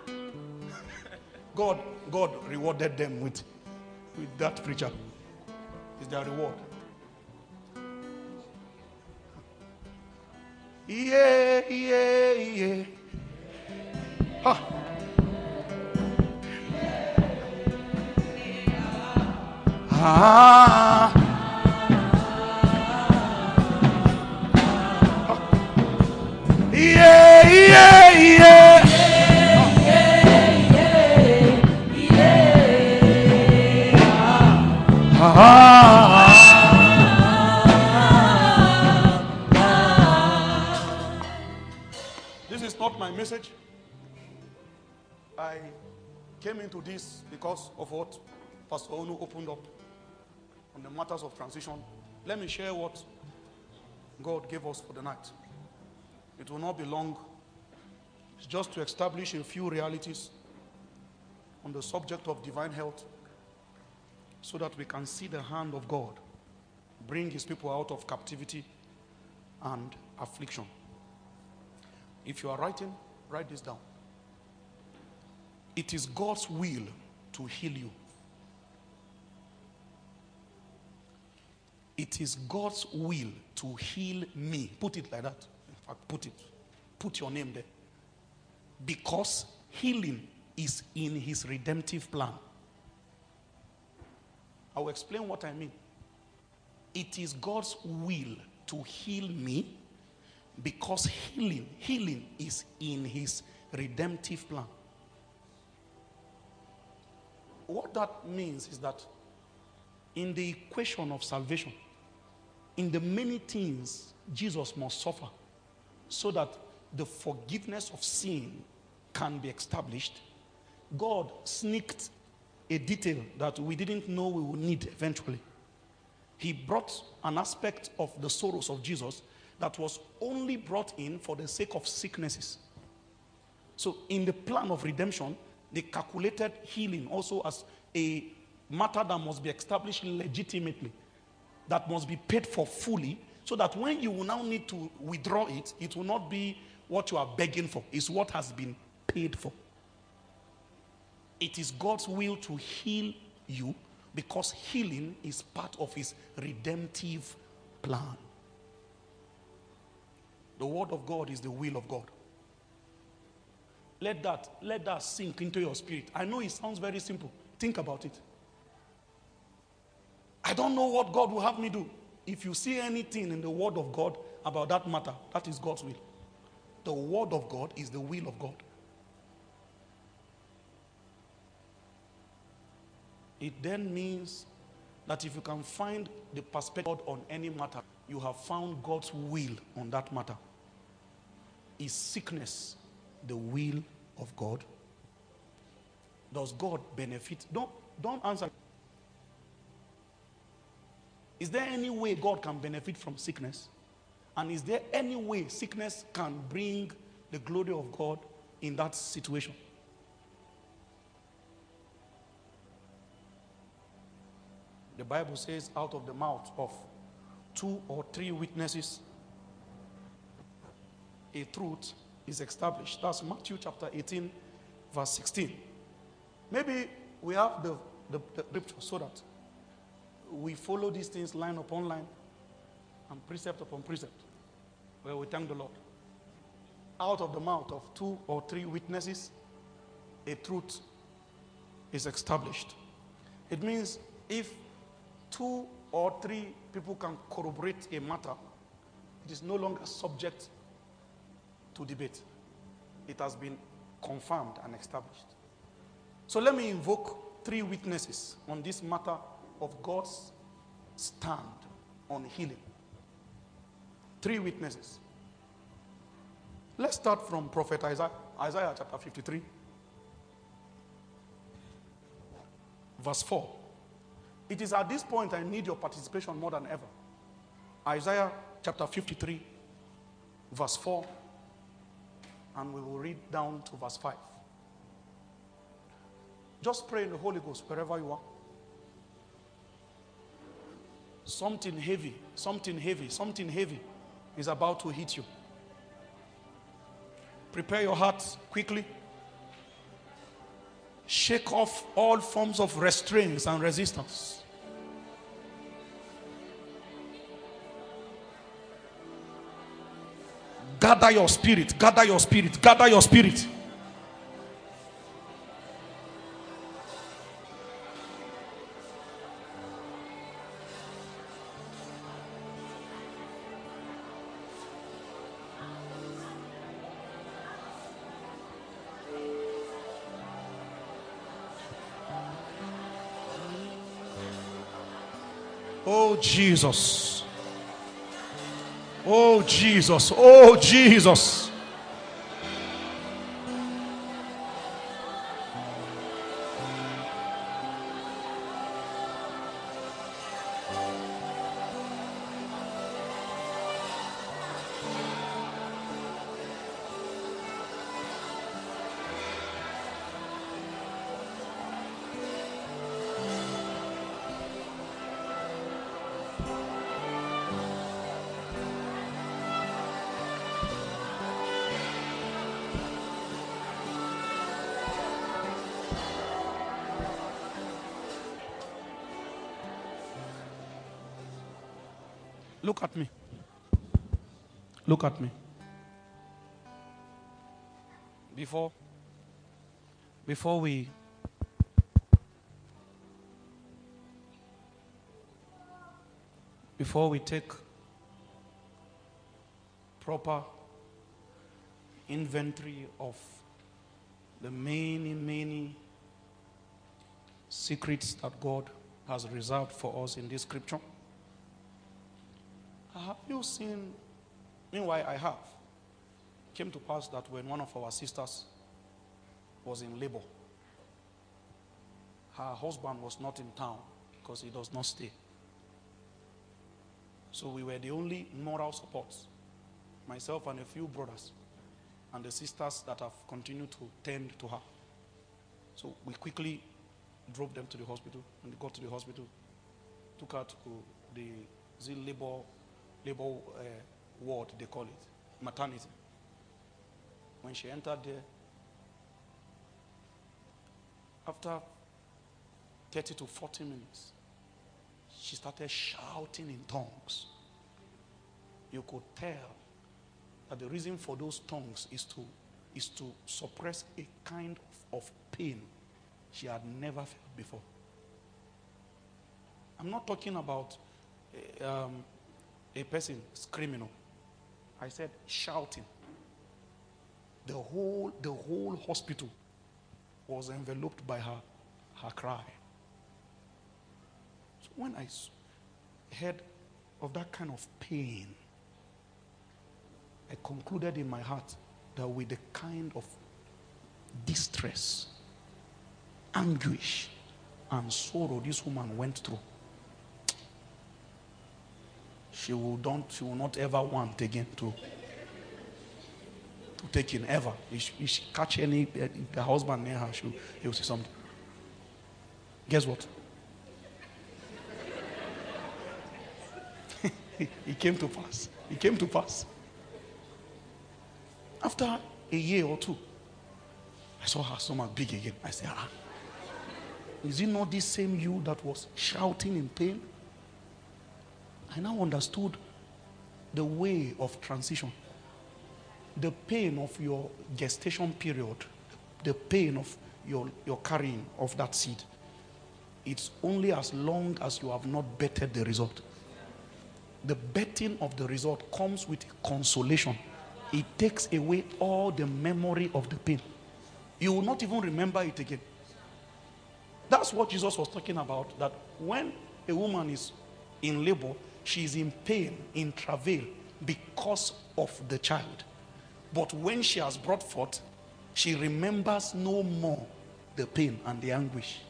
God, God rewarded them with, with that preacher. It's their reward. Yeah, yeah, yeah. Ha. Ah. Yeah, yeah, yeah. Ah. This is not my message. I came into this because of what Pastor Onu opened up on the matters of transition. Let me share what God gave us for the night. It will not be long. It's just to establish a few realities on the subject of divine health so that we can see the hand of God bring his people out of captivity and affliction. If you are writing, write this down. It is God's will to heal you. It is God's will to heal me. Put it like that. In fact, put it. Put your name there. Because healing is in his redemptive plan. I will explain what I mean. It is God's will to heal me because healing, healing is in his redemptive plan. What that means is that in the equation of salvation, in the many things Jesus must suffer so that the forgiveness of sin can be established, God sneaked a detail that we didn't know we would need eventually. He brought an aspect of the sorrows of Jesus that was only brought in for the sake of sicknesses. So in the plan of redemption, they calculated healing also as a matter that must be established legitimately, that must be paid for fully, so that when you will now need to withdraw it, it will not be what you are begging for. It's what has been paid for. It is God's will to heal you because healing is part of his redemptive plan. The word of God is the will of God. Let that, let that sink into your spirit. I know it sounds very simple. Think about it. I don't know what God will have me do. If you see anything in the word of God about that matter, that is God's will. The word of God is the will of God. It then means that if you can find the perspective on any matter, you have found God's will on that matter. Is sickness the will of God? Does God benefit? Don't, don't answer. Is there any way God can benefit from sickness? And is there any way sickness can bring the glory of God in that situation? The Bible says, out of the mouth of two or three witnesses, a truth is established. That's Matthew chapter eighteen, verse sixteen. Maybe we have the, the, the scripture so that we follow these things line upon line and precept upon precept, where we thank the Lord. Out of the mouth of two or three witnesses, a truth is established. It means if two or three people can corroborate a matter, it is no longer subject to debate. It has been confirmed and established. So let me invoke three witnesses on this matter of God's stand on healing. Three witnesses. Let's start from Prophet Isaiah, Isaiah chapter fifty-three, verse four. It is at this point I need your participation more than ever. Isaiah chapter fifty-three, verse four, and we will read down to verse five. Just pray in the Holy Ghost wherever you are. something heavy, something heavy, something heavy is about to hit you. Prepare your heart quickly. Shake off all forms of restraints and resistance. Gather your spirit, gather your spirit, gather your spirit. Oh Jesus. Oh Jesus. Oh Jesus. Look at me. Look at me. Before, before we, before we take proper inventory of the many, many secrets that God has reserved for us in this scripture, have you seen, meanwhile I have, it came to pass that when one of our sisters was in labor, her husband was not in town because he does not stay. So we were the only moral supports, myself and a few brothers, and the sisters that have continued to tend to her. So we quickly drove them to the hospital, and they got to the hospital, took her to the Z labor labor uh, ward, they call it, maternity. When she entered there, after thirty to forty minutes, she started shouting in tongues. You could tell that the reason for those tongues is to, is to suppress a kind of, of pain she had never felt before. I'm not talking about uh, um, a person screaming. I said shouting. The whole, the whole hospital was enveloped by her, her cry. So when I heard of that kind of pain, I concluded in my heart that with the kind of distress, anguish, and sorrow this woman went through, she will don't she will not ever want again to to take in ever. If she, if she catch any uh, the husband near her, she he will say something. Guess what? It came to pass. It came to pass. After a year or two, I saw her stomach big again. I said, ah, is it not this same you that was shouting in pain? I now understood the way of transition. The pain of your gestation period, the pain of your, your carrying of that seed, it's only as long as you have not bettered the result. The betting of the result comes with consolation. It takes away all the memory of the pain. You will not even remember it again. That's what Jesus was talking about, that when a woman is in labor, she is in pain, in travail, because of the child. But when she has brought forth, she remembers no more the pain and the anguish.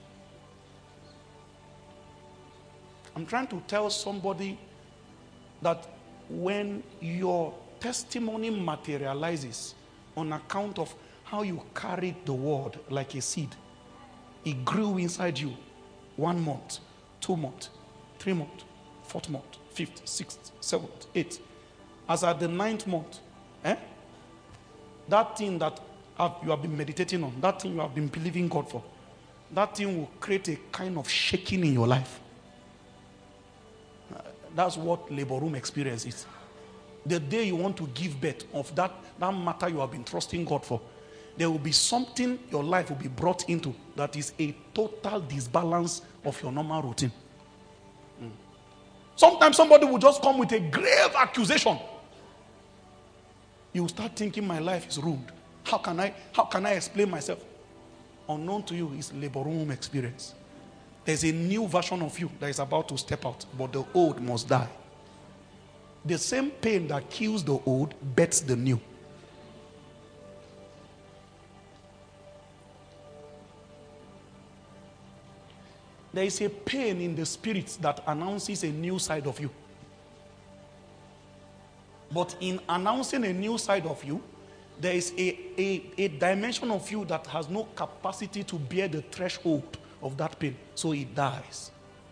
I'm trying to tell somebody that when your testimony materializes on account of how you carried the word like a seed, it grew inside you one month, two months, three months, fourth month, fifth, sixth, seventh, eighth. As at the ninth month, eh? That thing that have, you have been meditating on, that thing you have been believing God for, that thing will create a kind of shaking in your life. Uh, that's what labor room experience is. The day you want to give birth of that, that matter you have been trusting God for, there will be something your life will be brought into that is a total disbalance of your normal routine. Mm. Sometimes somebody will just come with a grave accusation. You will start thinking my life is ruined. How can I, how can I explain myself? Unknown to you is labor room experience. There's a new version of you that is about to step out, but the old must die. The same pain that kills the old bets the new. There is a pain in the spirit that announces a new side of you. But in announcing a new side of you, there is a, a, a dimension of you that has no capacity to bear the threshold of that pain. So it dies.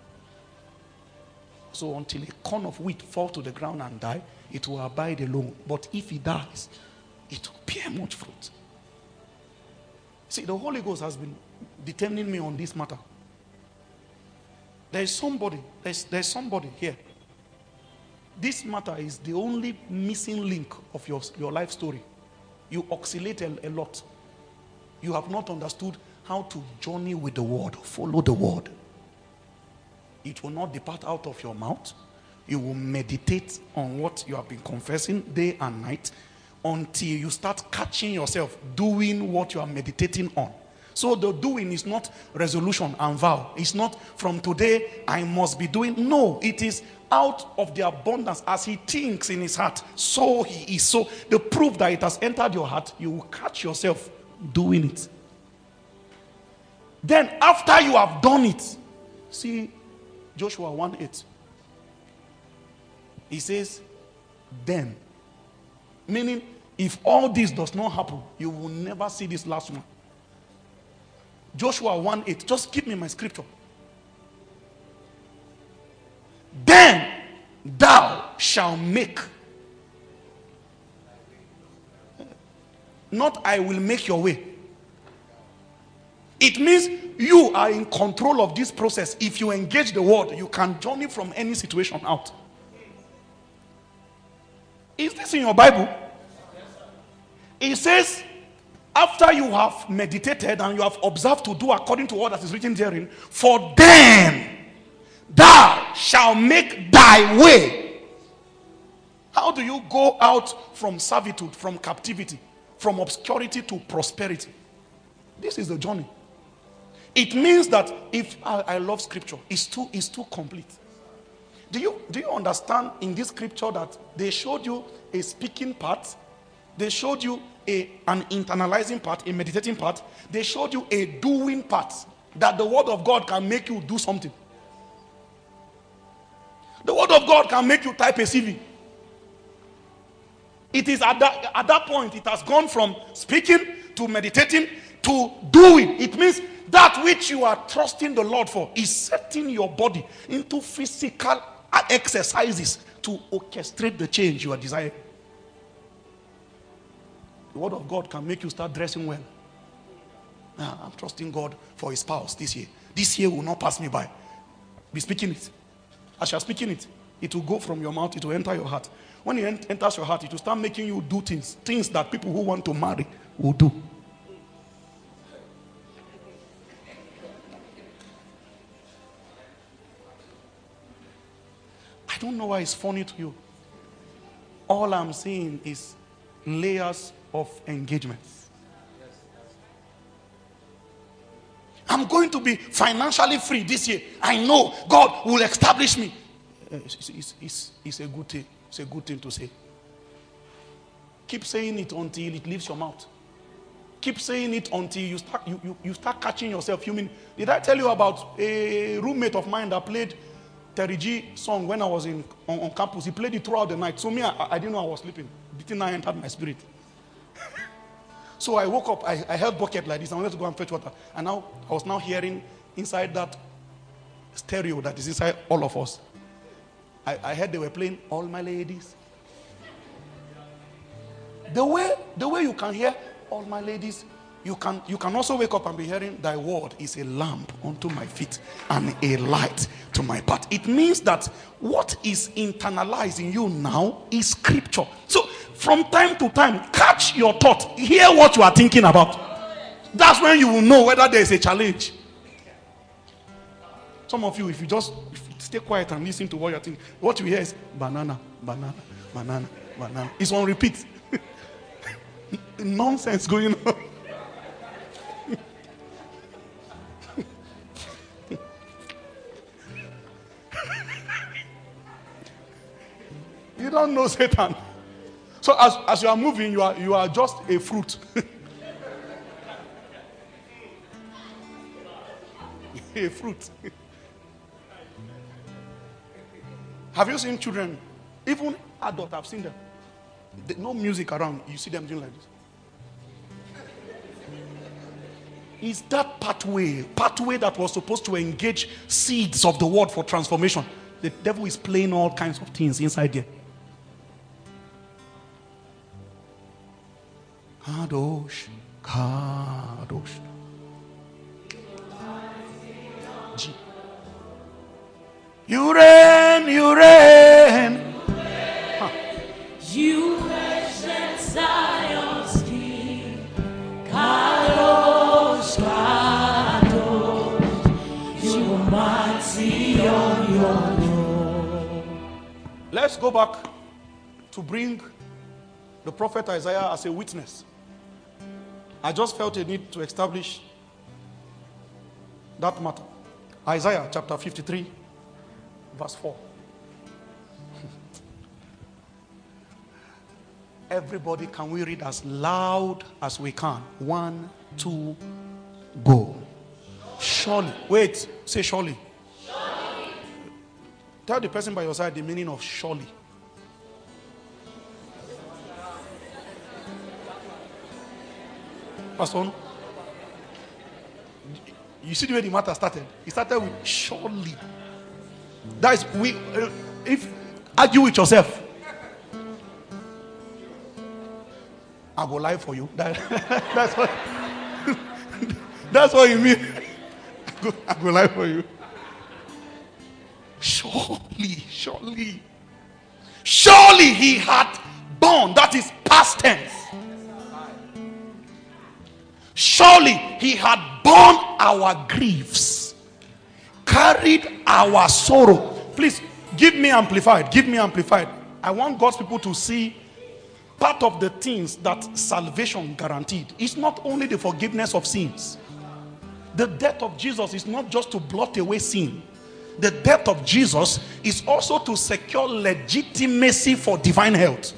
So until a corn of wheat falls to the ground and die, it will abide alone. But if it dies, it will bear much fruit. See, the Holy Ghost has been determining me on this matter. There is somebody, there's, there's somebody here. This matter is the only missing link of your, your life story. You oscillate a, a lot. You have not understood how to journey with the word, follow the word. It will not depart out of your mouth. You will meditate on what you have been confessing day and night until you start catching yourself doing what you are meditating on. So the doing is not resolution and vow. It's not from today I must be doing. No, it is out of the abundance as he thinks in his heart. So he is. So the proof that it has entered your heart, you will catch yourself doing it. Then after you have done it, see Joshua one eight. He says, then. Meaning, if all this does not happen, you will never see this last one. Joshua one eight. Just give me my scripture. Then thou shalt make. Not I will make your way. It means you are in control of this process. If you engage the word, you can journey from any situation out. Is this in your Bible? It says, after you have meditated and you have observed to do according to what that is written therein, for then thou shalt make thy way. How do you go out from servitude, from captivity, from obscurity to prosperity? This is the journey. It means that if I, I love scripture, it's too, it's too complete. Do you, do you understand in this scripture that they showed you a speaking part, they showed you a, an internalizing part, a meditating part, they showed you a doing part, that the word of God can make you do something. The word of God can make you type a C V. It is at that, at that point, it has gone from speaking to meditating to doing. It means that which you are trusting the Lord for is setting your body into physical exercises to orchestrate the change you are desiring. The word of God can make you start dressing well. Ah, I'm trusting God for a spouse this year. This year will not pass me by. Be speaking it. As you are speaking it, it will go from your mouth, it will enter your heart. When it enters your heart, it will start making you do things, things that people who want to marry will do. I don't know why it's funny to you. All I'm saying is layers of engagements. I'm going to be financially free this year. I know God will establish me. It's, it's, it's, it's a good thing. It's a good thing to say. Keep saying it until it leaves your mouth. Keep saying it until you start, you, you, you start catching yourself. You mean, did I tell you about a roommate of mine that played Terry G song when I was in on, on campus? He played it throughout the night. So me, I, I didn't know I was sleeping. The thing I entered my spirit. So I woke up, I, I held bucket like this. I wanted to go and fetch water. And now I was now hearing inside that stereo that is inside all of us. I, I heard they were playing All My Ladies. The way, the way you can hear All My Ladies, you can, you can also wake up and be hearing Thy word is a lamp unto my feet and a light to my path. It means that what is internalized in you now is scripture. So from time to time, catch your thought. Hear what you are thinking about. That's when you will know whether there is a challenge. Some of you, if you just if you stay quiet and listen to what you're thinking, what you hear is banana, banana, banana, banana. It's on repeat. Nonsense going on. You don't know Satan. So as, as you are moving, you are you are just a fruit. A fruit. Have you seen children? Even adults, I've seen them. There's no music around. You see them doing like this. Is that pathway, pathway that was supposed to engage seeds of the word for transformation? The devil is playing all kinds of things inside there. Kadosh, Kadosh. G. You reign, you reign. Huh. You ancient Zion's King, Kadosh, Kadosh, you are mighty on your throne. Let's go back to bring the prophet Isaiah as a witness. I just felt a need to establish that matter. Isaiah chapter fifty-three, verse four. Everybody, can we read as loud as we can? One, two, go. Surely. Wait, say surely. Surely. Tell the person by your side the meaning of surely. Pastor, you see the way the matter started? It started with surely. That is, we, uh, if argue with yourself, I will lie for you. That, that's what. That's what you mean. I go, I will lie for you. Surely, surely, surely he had borne. That is past tense. Surely he had borne our griefs, carried our sorrow. Please give me amplified. Give me amplified. I want God's people to see part of the things that salvation guaranteed. It's not only the forgiveness of sins. The death of Jesus is not just to blot away sin. The death of Jesus is also to secure legitimacy for divine health.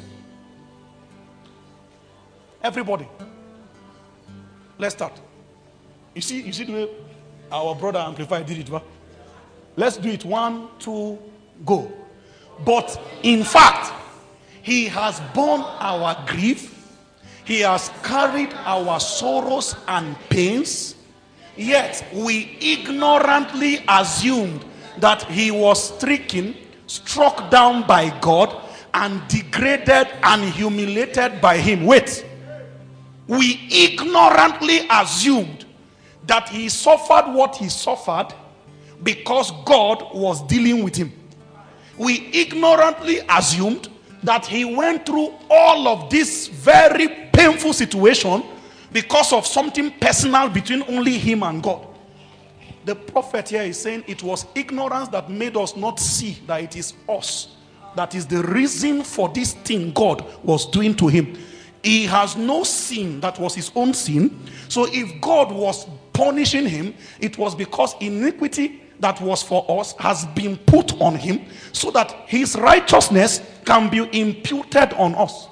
Everybody. Let's start. You see, you see the way our brother Amplified did it, right? Let's do it. One, two, go. But in fact, he has borne our grief. He has carried our sorrows and pains. Yet we ignorantly assumed that he was stricken, struck down by God, and degraded and humiliated by him. Wait. We ignorantly assumed that he suffered what he suffered because God was dealing with him. We ignorantly assumed that he went through all of this very painful situation because of something personal between only him and God. The prophet here is saying it was ignorance that made us not see that it is us. That is the reason for this thing God was doing to him. He has no sin that was his own sin. So if God was punishing him, it was because iniquity that was for us has been put on him, so that his righteousness can be imputed on us.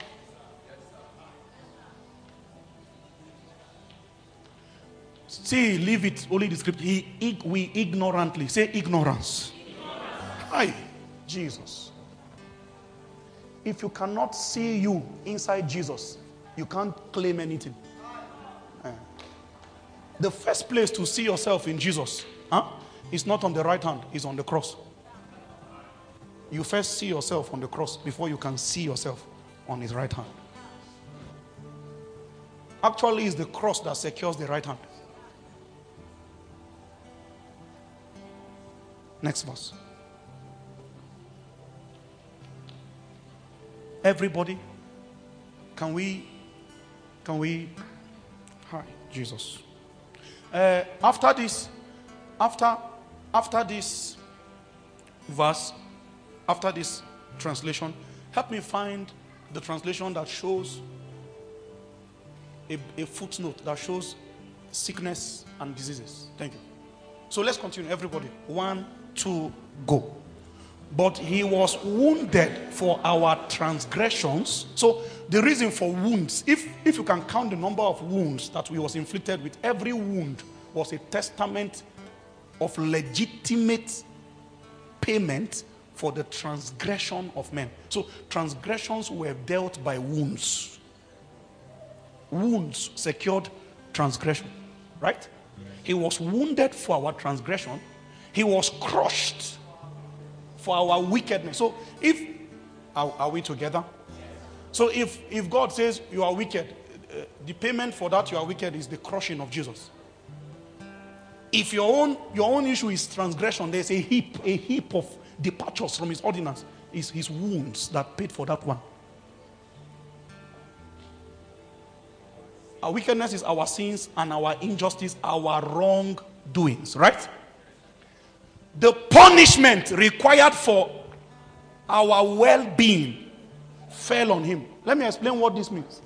See, leave it only the script. He, we ignorantly say ignorance. Hi, Jesus. If you cannot see you inside Jesus, you can't claim anything. Uh, the first place to see yourself in Jesus, huh, is not on the right hand, it's on the cross. You first see yourself on the cross before you can see yourself on his right hand. Actually, it's the cross that secures the right hand. Next verse. Everybody, can we, can we, hi, Jesus. Uh, after this, after, after this verse, after this translation, help me find the translation that shows a, a footnote that shows sickness and diseases. Thank you. So let's continue, everybody. One, two, go. But he was wounded for our transgressions. So the reason for wounds, if, if you can count the number of wounds that we was inflicted with, every wound was a testament of legitimate payment for the transgression of men. So transgressions were dealt by wounds. Wounds secured transgression, right? He was wounded for our transgression. He was crushed for our wickedness. So if, are, are we together? So if, if God says you are wicked, uh, the payment for that you are wicked is the crushing of Jesus. If your own, your own issue is transgression, there's a heap, a heap of departures from his ordinance. It's his wounds that paid for that one. Our wickedness is our sins, and our injustice, our wrongdoings, right? The punishment required for our well-being fell on him. Let me explain what this means.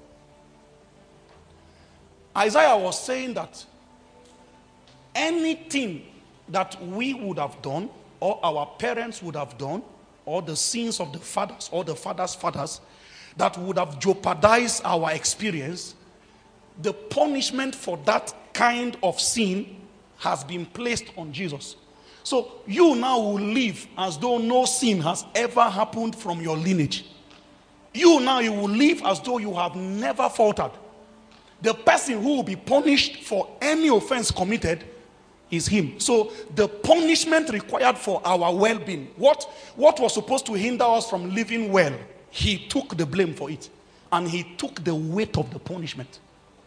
Isaiah was saying that anything that we would have done, or our parents would have done, or the sins of the fathers, or the fathers' fathers, that would have jeopardized our experience, the punishment for that kind of sin has been placed on Jesus. So you now will live as though no sin has ever happened from your lineage. You now you will live as though you have never faltered. The person who will be punished for any offense committed is him. So the punishment required for our well-being, what, what was supposed to hinder us from living well, he took the blame for it. And he took the weight of the punishment.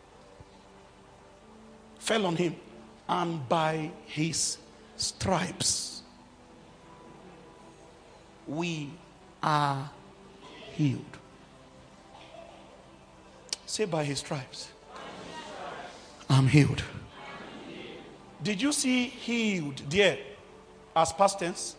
Fell on him, and by his stripes we are healed. Say, by his stripes I'm healed. Did you see healed there as past tense?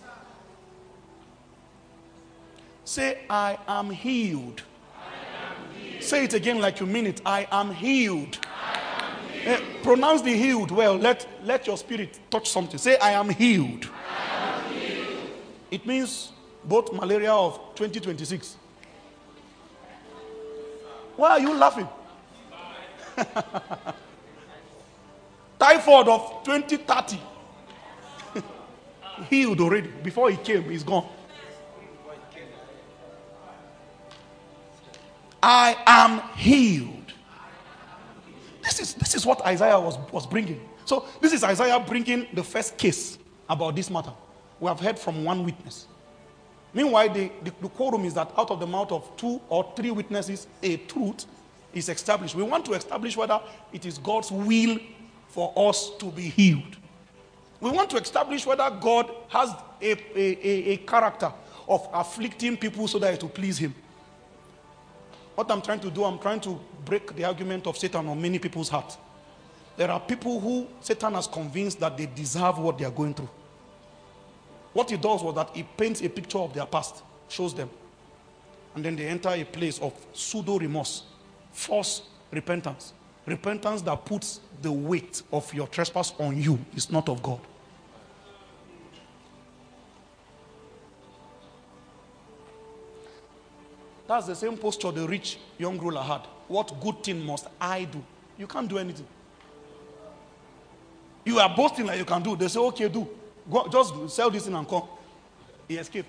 Say, I am healed. I am healed. Say it again like you mean it. I am healed. Uh, pronounce the healed well. Let, let your spirit touch something. Say, I am healed. I am healed. It means both malaria of twenty twenty-six. Why are you laughing? Typhoid of twenty thirty. Healed already. Before he came, he's gone. I am healed. This is, this is what Isaiah was, was bringing. So this is Isaiah bringing the first case about this matter. We have heard from one witness. Meanwhile, the, the, the quorum is that out of the mouth of two or three witnesses, a truth is established. We want to establish whether it is God's will for us to be healed. We want to establish whether God has a, a, a, a character of afflicting people so that it will please him. What I'm trying to do, I'm trying to break the argument of Satan on many people's hearts. There are people who Satan has convinced that they deserve what they are going through. What he does was that he paints a picture of their past, shows them. And then they enter a place of pseudo-remorse, false repentance. Repentance that puts the weight of your trespass on you is not of God. That's the same posture the rich young ruler had. What good thing must I do? You can't do anything. You are boasting like you can do. They say, okay, do. Go, just sell this thing and come. He escaped.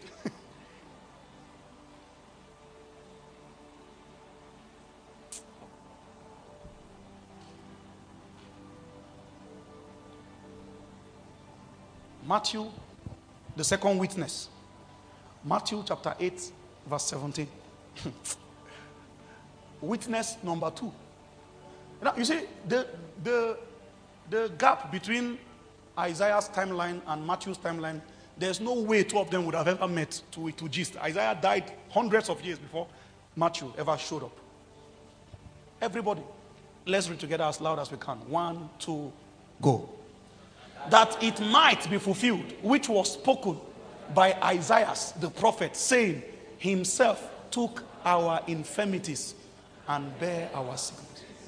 Matthew, the second witness, Matthew chapter eight, verse seventeen. Witness number two. Now, you see, the, the, the gap between Isaiah's timeline and Matthew's timeline, there's no way two of them would have ever met to, to gist. Isaiah died hundreds of years before Matthew ever showed up. Everybody, let's read together as loud as we can. One, two, go. That it might be fulfilled, which was spoken by Isaiah the prophet, saying, himself took our infirmities and bare our sickness.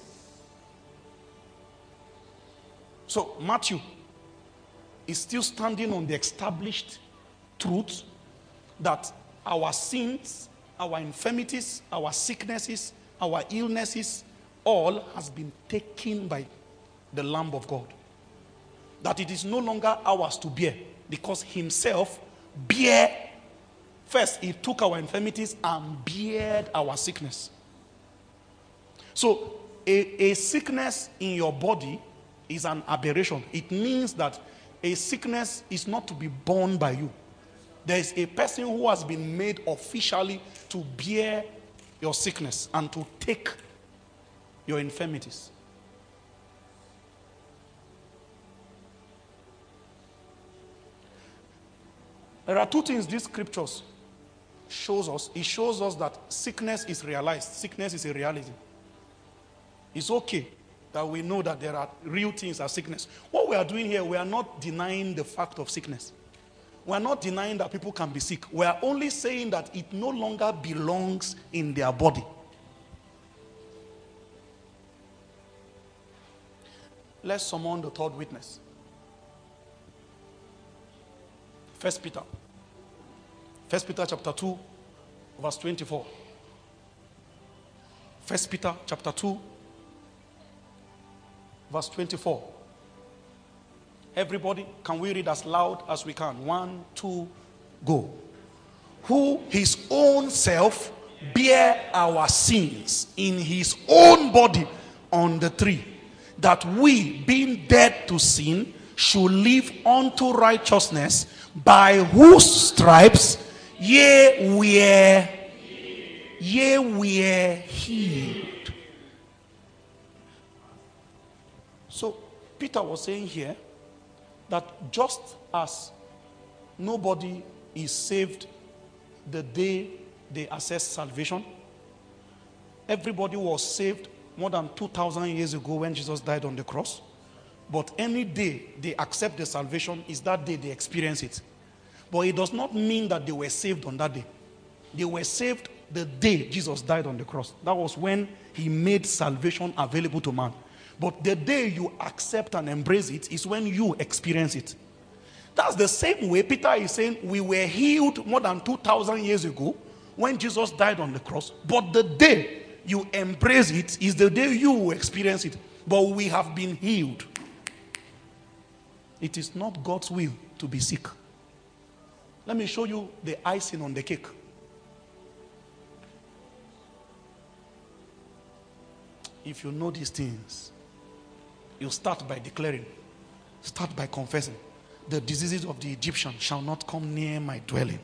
So Matthew is still standing on the established truth that our sins, our infirmities, our sicknesses, our illnesses, all has been taken by the Lamb of God. That it is no longer ours to bear, because himself bare. First, he took our infirmities and bared our sickness. So, a, a sickness in your body is an aberration. It means that a sickness is not to be borne by you. There is a person who has been made officially to bear your sickness and to take your infirmities. There are two things these scriptures shows us. It shows us that sickness is realized. Sickness is a reality. It's okay that we know that there are real things as sickness. What we are doing here, we are not denying the fact of sickness. We are not denying that people can be sick. We are only saying that it no longer belongs in their body. Let's summon the third witness. First Peter. First Peter chapter two, verse twenty-four. First Peter chapter two, verse twenty-four. Everybody, can we read as loud as we can? One, two, go. Who his own self bare our sins in his own body on the tree, that we, being dead to sin, should live unto righteousness, by whose stripes ye were, ye were healed. So Peter was saying here that just as nobody is saved the day they access salvation, everybody was saved more than two thousand years ago when Jesus died on the cross. But any day they accept the salvation is that day they experience it. But it does not mean that they were saved on that day. They were saved the day Jesus died on the cross. That was when he made salvation available to man. But the day you accept and embrace it is when you experience it. That's the same way Peter is saying we were healed more than two thousand years ago when Jesus died on the cross. But the day you embrace it is the day you will experience it. But we have been healed. It is not God's will to be sick. Let me show you the icing on the cake. If you know these things, you start by declaring, start by confessing, the diseases of the Egyptian shall not come near my dwelling.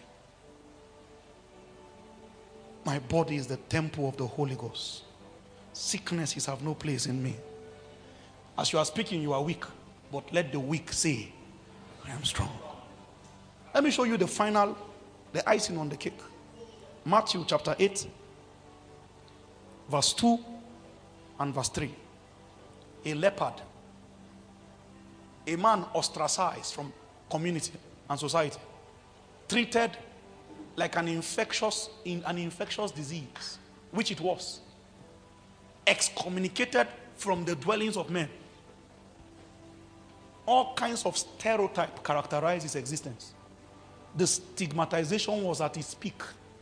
My body is the temple of the Holy Ghost. Sicknesses have no place in me. As you are speaking, you are weak. But let the weak say, I am strong. Let me show you the final, the icing on the cake. Matthew chapter eight, verse two and verse three. A leopard, a man ostracized from community and society, treated like an infectious, in an infectious disease, which it was, excommunicated from the dwellings of men. All kinds of stereotypes characterize his existence. The stigmatization was at its peak.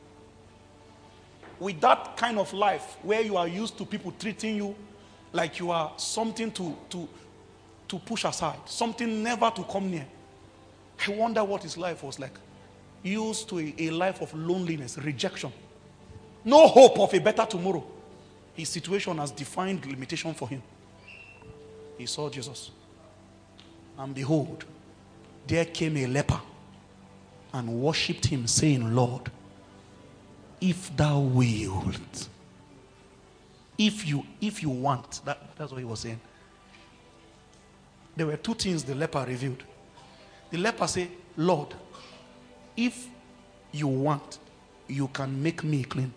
With that kind of life, where you are used to people treating you like you are something to, to, to push aside, something never to come near. I wonder what his life was like. Used to a, a life of loneliness, rejection. No hope of a better tomorrow. His situation has defined limitation for him. He saw Jesus. And behold, there came a leper and worshipped him, saying, Lord, if thou wilt, if you if you want, that, that's what he was saying. There were two things the leper revealed. The leper said, Lord, if you want, you can make me clean.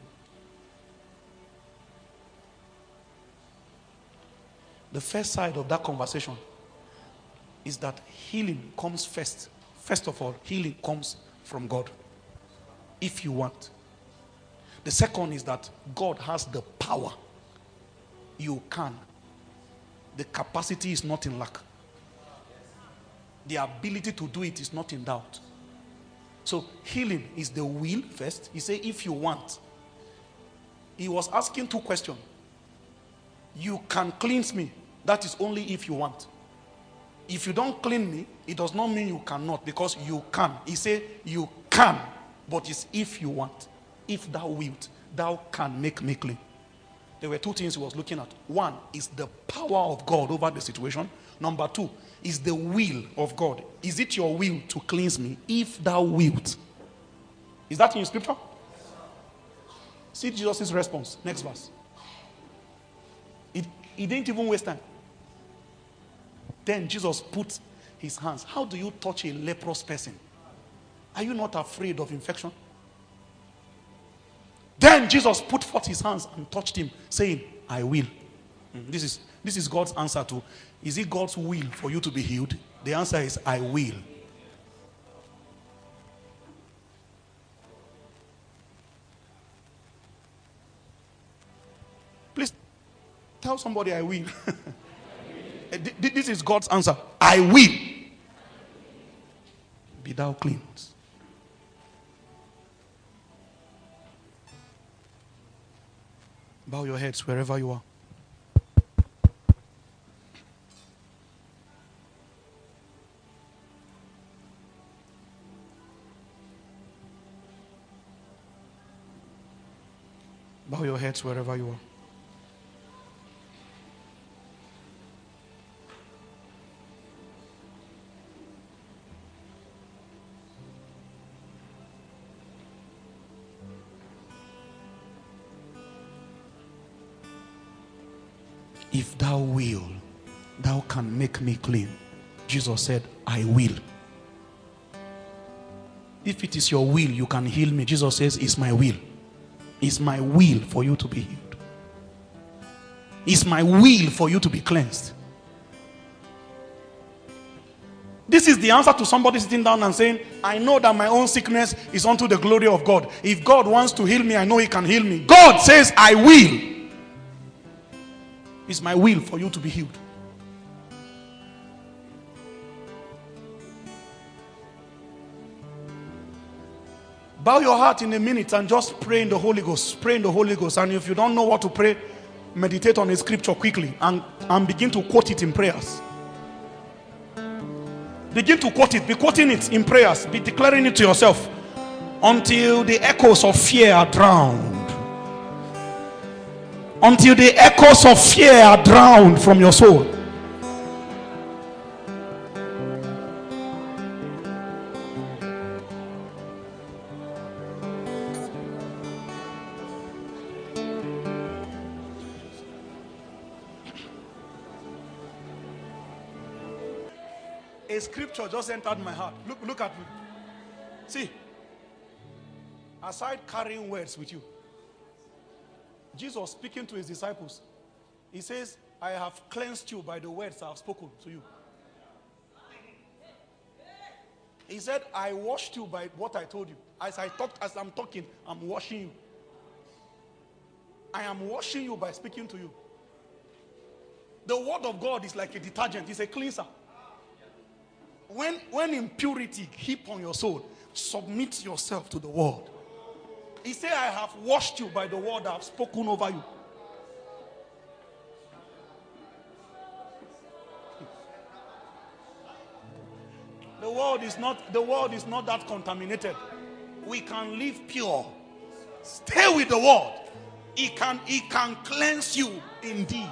The first side of that conversation is that healing comes first. First of all, healing comes from God. If you want. The second is that God has the power. You can. The capacity is not in lack. The ability to do it is not in doubt. So healing is the will first. He said, if you want. He was asking two questions. You can cleanse me. That is only if you want. If you don't clean me, it does not mean you cannot, because you can. He said, you can, but it's if you want. If thou wilt, thou can make me clean. There were two things he was looking at. One is the power of God over the situation. Number two is the will of God. Is it your will to cleanse me? If thou wilt. Is that in your scripture? See Jesus' response. Next verse. It, he didn't even waste time. Then Jesus put his hands. How do you touch a leprous person? Are you not afraid of infection? Then Jesus put forth his hands and touched him, saying, I will. Mm, This is, this is God's answer to, is it God's will for you to be healed? The answer is, I will. Please tell somebody, I will. This is God's answer. I will. Be thou cleansed. Bow your heads wherever you are. Bow your heads wherever you are. If thou will, thou can make me clean. Jesus said, I will. If it is your will, you can heal me. Jesus says, it's my will. It's my will for you to be healed. It's my will for you to be cleansed. This is the answer to somebody sitting down and saying, I know that my own sickness is unto the glory of God. If God wants to heal me, I know he can heal me. God says, I will. It's my will for you to be healed. Bow your heart in a minute and just pray in the Holy Ghost. Pray in the Holy Ghost. And if you don't know what to pray, meditate on a scripture quickly and, and begin to quote it in prayers. Begin to quote it. Be quoting it in prayers. Be declaring it to yourself until the echoes of fear are drowned. Until the echoes of fear are drowned from your soul. A scripture just entered my heart. Look, look at me. See, aside carrying words with you, Jesus speaking to his disciples, he says, I have cleansed you by the words I have spoken to you. He said, I washed you by what I told you. As I talked, as I'm talking, I'm washing you. I am washing you by speaking to you. The word of God is like a detergent. It's a cleanser. When, when impurity heap on your soul, submit yourself to the word. He said, I have washed you by the word I have spoken over you. The world is not, the world is not that contaminated. We can live pure. Stay with the word. It can, it can cleanse you indeed.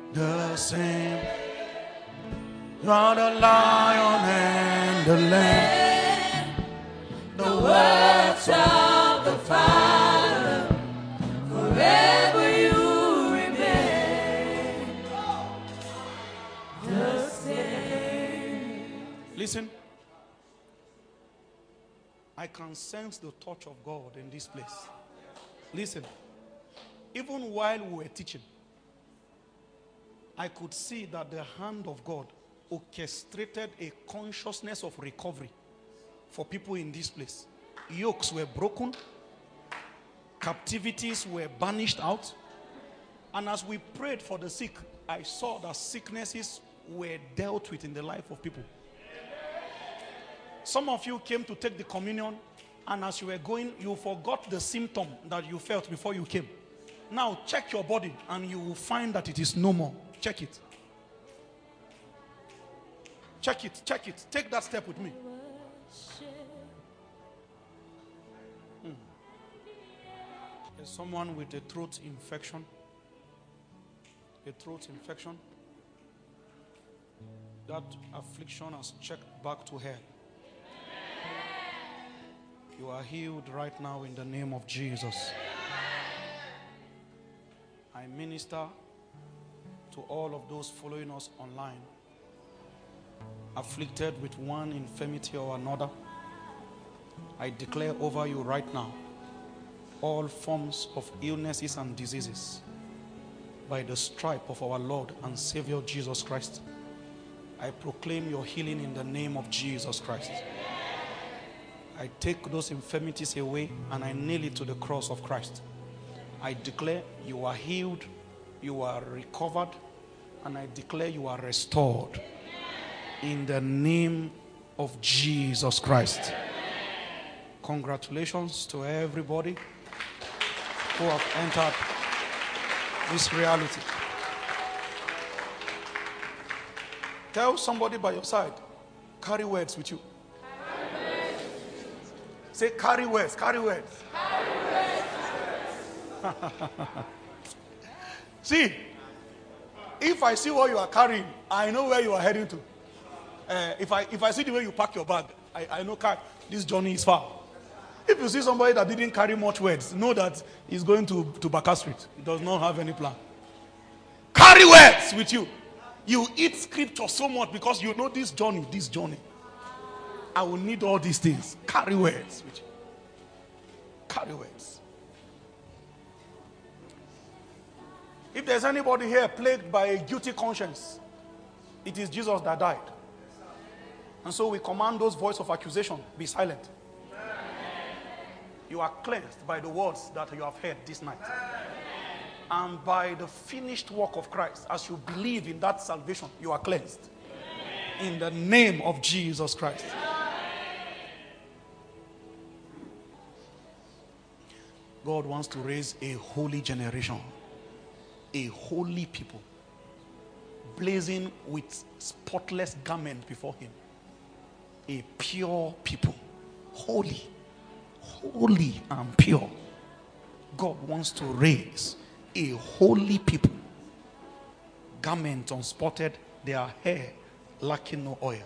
the same. You are the lion and the lamb. The words of the Father, forever you remain the same. Listen, I can sense the touch of God in this place. Listen, even while we were teaching, I could see that the hand of God orchestrated a consciousness of recovery for people in this place. Yokes were broken, captivities were banished out, and as we prayed for the sick, I saw that sicknesses were dealt with in the life of people. Some of you came to take the communion, and as you were going, you forgot the symptom that you felt before you came. Now check your body and you will find that it is no more. Check it. Check it, check it. Take that step with me. Hmm. There's someone with a throat infection. A throat infection. That affliction has checked back to hell. You are healed right now in the name of Jesus. I minister to all of those following us online, afflicted with one infirmity or another. I declare over you right now, all forms of illnesses and diseases, by the stripe of our Lord and Savior Jesus Christ, I proclaim your healing in the name of Jesus Christ. I take those infirmities away and I nail it to the cross of Christ. I declare you are healed, you are recovered, and I declare you are restored in the name of Jesus Christ. Congratulations to everybody who have entered this reality. Tell somebody by your side, carry words with you. Say, carry words, carry words. Carry words. See, if I see what you are carrying, I know where you are heading to. Uh, if I if I see the way you pack your bag, I, I know car, this journey is far. If you see somebody that didn't carry much words, know that he's going to, to Baka Street. He does not have any plan. Carry words with you. You eat scripture so much because you know this journey, this journey. I will need all these things. Carry words with you. Carry words. If there's anybody here plagued by a guilty conscience, it is Jesus that died. And so we command those voices of accusation, be silent. You are cleansed by the words that you have heard this night. And by the finished work of Christ, as you believe in that salvation, you are cleansed. In the name of Jesus Christ. God wants to raise a holy generation, a holy people, blazing with spotless garment before him. A pure people, holy, holy and pure. God wants to raise a holy people, garment unspotted, their hair lacking no oil.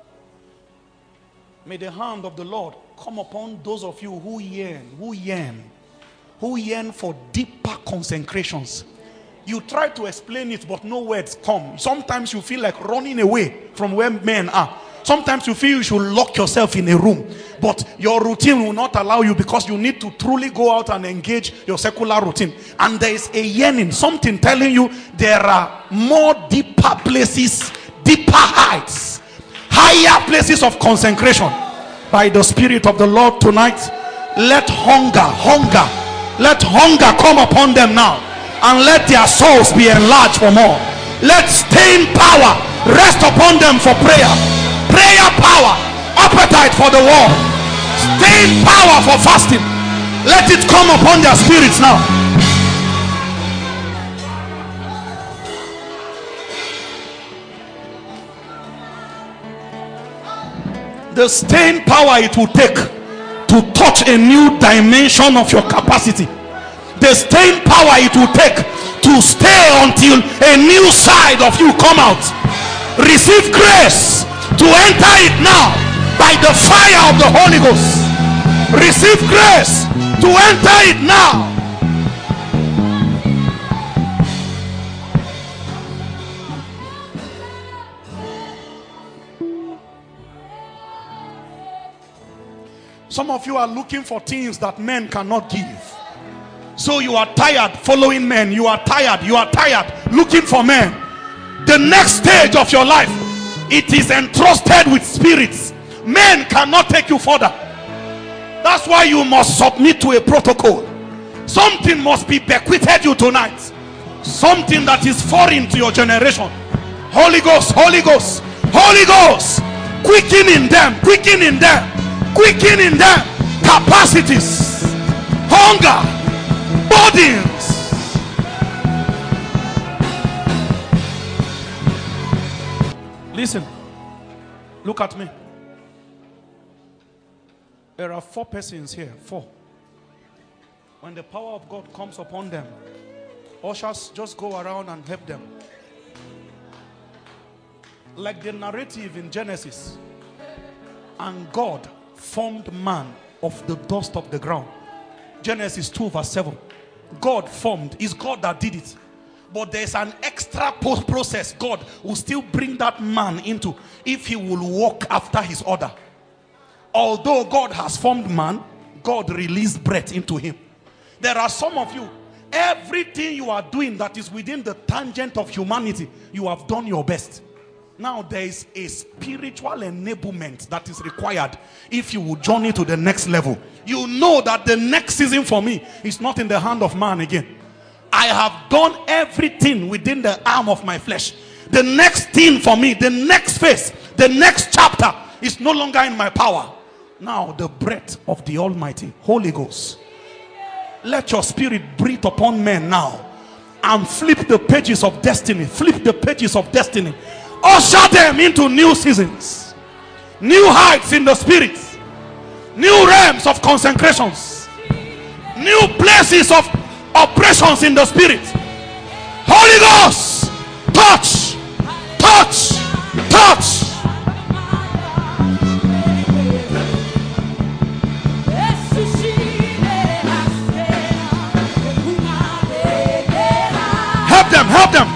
May the hand of the Lord come upon those of you who yearn, who yearn, who yearn for deeper consecrations. You try to explain it, but no words come. Sometimes you feel like running away from where men are. Sometimes you feel you should lock yourself in a room, but your routine will not allow you because you need to truly go out and engage your secular routine. And there is a yearning, something telling you there are more deeper places, deeper heights, higher places of consecration. By the Spirit of the Lord tonight, let hunger, hunger, let hunger come upon them now, and let their souls be enlarged for more. Let staying power rest upon them for prayer. Prayer power, appetite for the word, staying power for fasting. Let it come upon their spirits now. The staying power it will take to touch a new dimension of your capacity. The staying power it will take to stay until a new side of you come out. Receive grace to enter it now by the fire of the Holy Ghost. Receive grace to enter it now. Some of you are looking for things that men cannot give. So you are tired following men. You are tired. You are tired looking for men. The next stage of your life, it is entrusted with spirits. Men cannot take you further. That's why you must submit to a protocol. Something must be bequeathed you tonight. Something that is foreign to your generation. Holy Ghost, Holy Ghost, Holy Ghost, quicken in them, quicken in them, quicken in them capacities, hunger, burdens. Listen, look at me. There are four persons here. Four. When the power of God comes upon them, ushers just go around and help them. Like the narrative in Genesis. And God formed man of the dust of the ground. Genesis two verse seven. God formed. It's God that did it. But there's an extra post process God will still bring that man into if he will walk after his order. Although God has formed man, God released breath into him. There are some of you, everything you are doing that is within the tangent of humanity, you have done your best. Now there is a spiritual enablement that is required if you will journey to the next level. You know that the next season for me is not in the hand of man again. I have done everything within the arm of my flesh. The next thing for me, the next phase, the next chapter is no longer in my power. Now the breath of the Almighty, Holy Ghost, let your spirit breathe upon men now and flip the pages of destiny. Flip the pages of destiny. Usher them into new seasons, new heights in the spirit, new realms of consecrations, new places of operations in the spirit. Holy Ghost, touch, touch, touch. Help them, help them.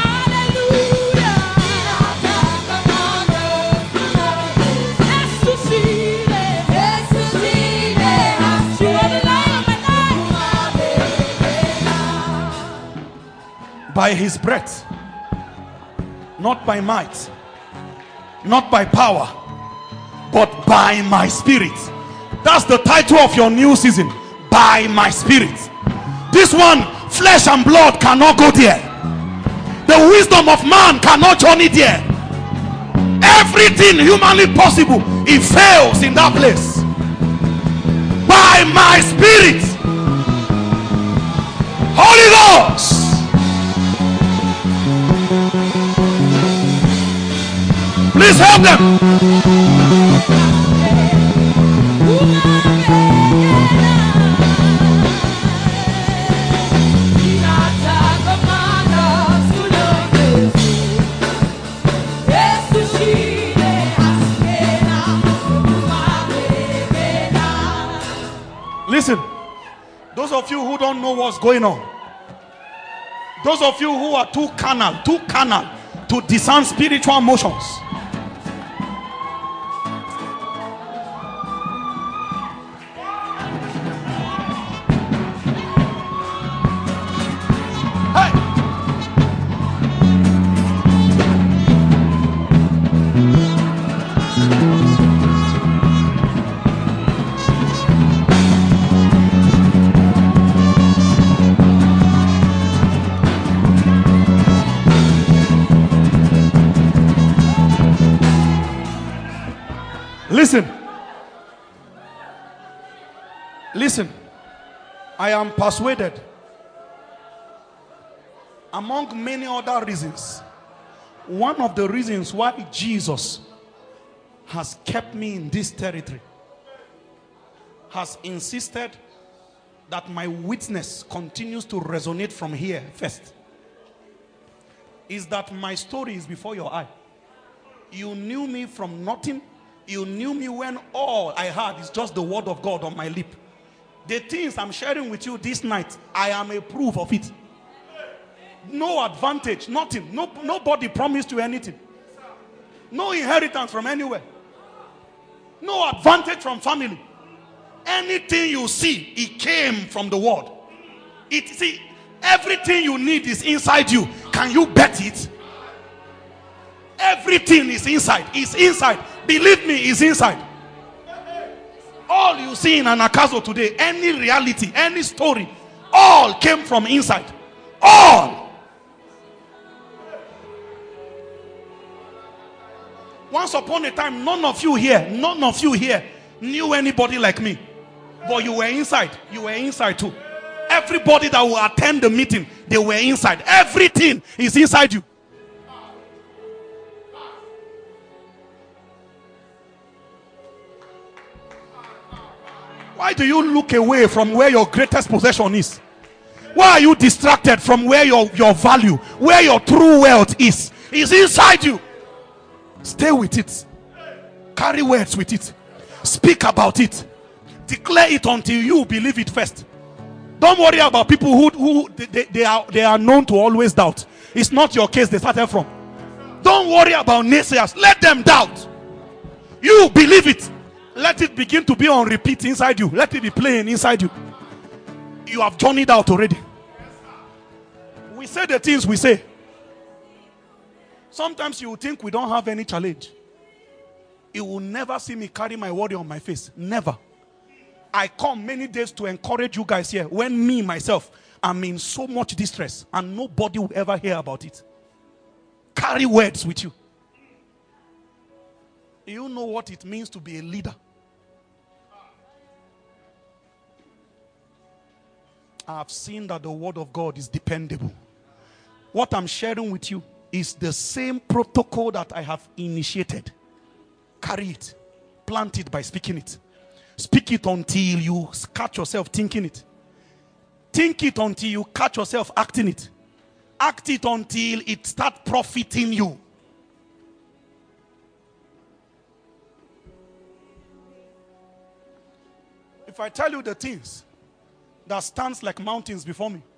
By his breath, not by might, not by power, but by my spirit. That's the title of your new season. By my spirit. This one, flesh and blood cannot go there. The wisdom of man cannot journey there. Everything humanly possible, it fails in that place. By my spirit. Holy Ghost. Please help them. Listen, those of you who don't know what's going on, those of you who are too carnal, too carnal to discern spiritual motions, listen, listen, I am persuaded, among many other reasons, one of the reasons why Jesus has kept me in this territory, has insisted that my witness continues to resonate from here first. is that my story is before your eye. You knew me from nothing. You knew me when all I had is just the word of God on my lip. The things I'm sharing with you this night, I am a proof of it. No advantage, nothing. No, nobody promised you anything. No inheritance from anywhere. No advantage from family. Anything you see, it came from the word. It, see, everything you need is inside you. Can you bet it? Everything is inside. It's inside. Believe me, it's inside. All you see in Anagkazo today, any reality, any story, all came from inside. All. Once upon a time, none of you here, none of you here knew anybody like me. But you were inside. You were inside too. Everybody that will attend the meeting, they were inside. Everything is inside you. Why do you look away from where your greatest possession is? Why are you distracted from where your, your value, where your true wealth is? It's inside you. Stay with it. Carry words with it. Speak about it. Declare it until you believe it first. Don't worry about people who, who they, they, are, they are known to always doubt. It's not your case they started from. Don't worry about naysayers. Let them doubt. You believe it. Let it begin to be on repeat inside you. Let it be playing inside you. You have journeyed out already. We say the things we say. Sometimes you will think we don't have any challenge. You will never see me carry my worry on my face. Never. I come many days to encourage you guys here when me, myself, I'm in so much distress and nobody will ever hear about it. Carry words with you. You know what it means to be a leader. I've seen that the word of God is dependable. What I'm sharing with you is the same protocol that I have initiated. Carry it. Plant it by speaking it. Speak it until you catch yourself thinking it. Think it until you catch yourself acting it. Act it until it starts profiting you. If I tell you the things that stands like mountains before me,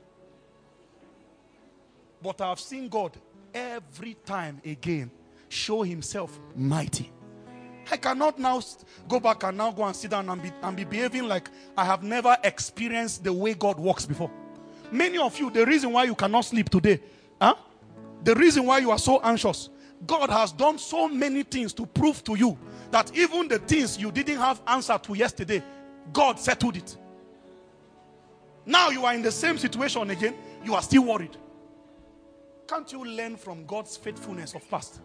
but I have seen God every time again show himself mighty. I cannot now go back and now go and sit down and be, and be behaving like I have never experienced the way God works before. Many of you, the reason why you cannot sleep today, huh? The reason why you are so anxious, God has done so many things to prove to you that even the things you didn't have answer to yesterday, God settled it. Now you are in the same situation again, you are still worried. Can't you learn from God's faithfulness of past?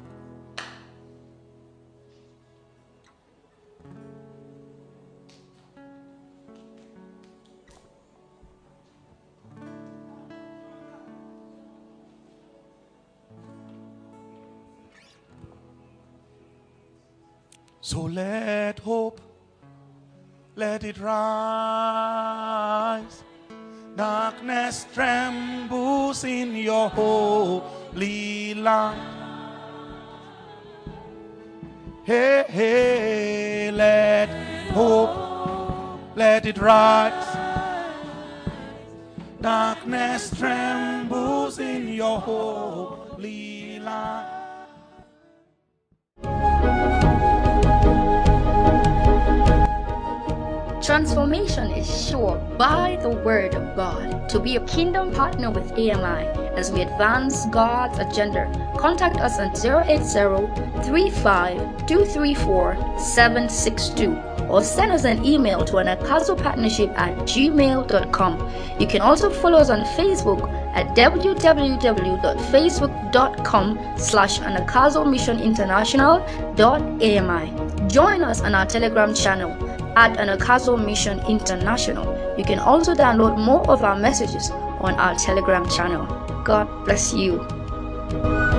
So let hope, let it rise. Darkness trembles in your holy light. Hey, hey, let hope, let it rise. Darkness trembles in your holy light. Transformation is sure by the word of God. To be a kingdom partner with A M I as we advance God's agenda, contact us at zero eight zero, three five two three four, seven six two or send us an email to anagkazopartnership at gmail dot com. You can also follow us on Facebook at w w w dot facebook dot com slash anagkazo mission international dot A M I. Join us on our Telegram channel at Anagkazo Mission International. You can also download more of our messages on our Telegram channel. God bless you.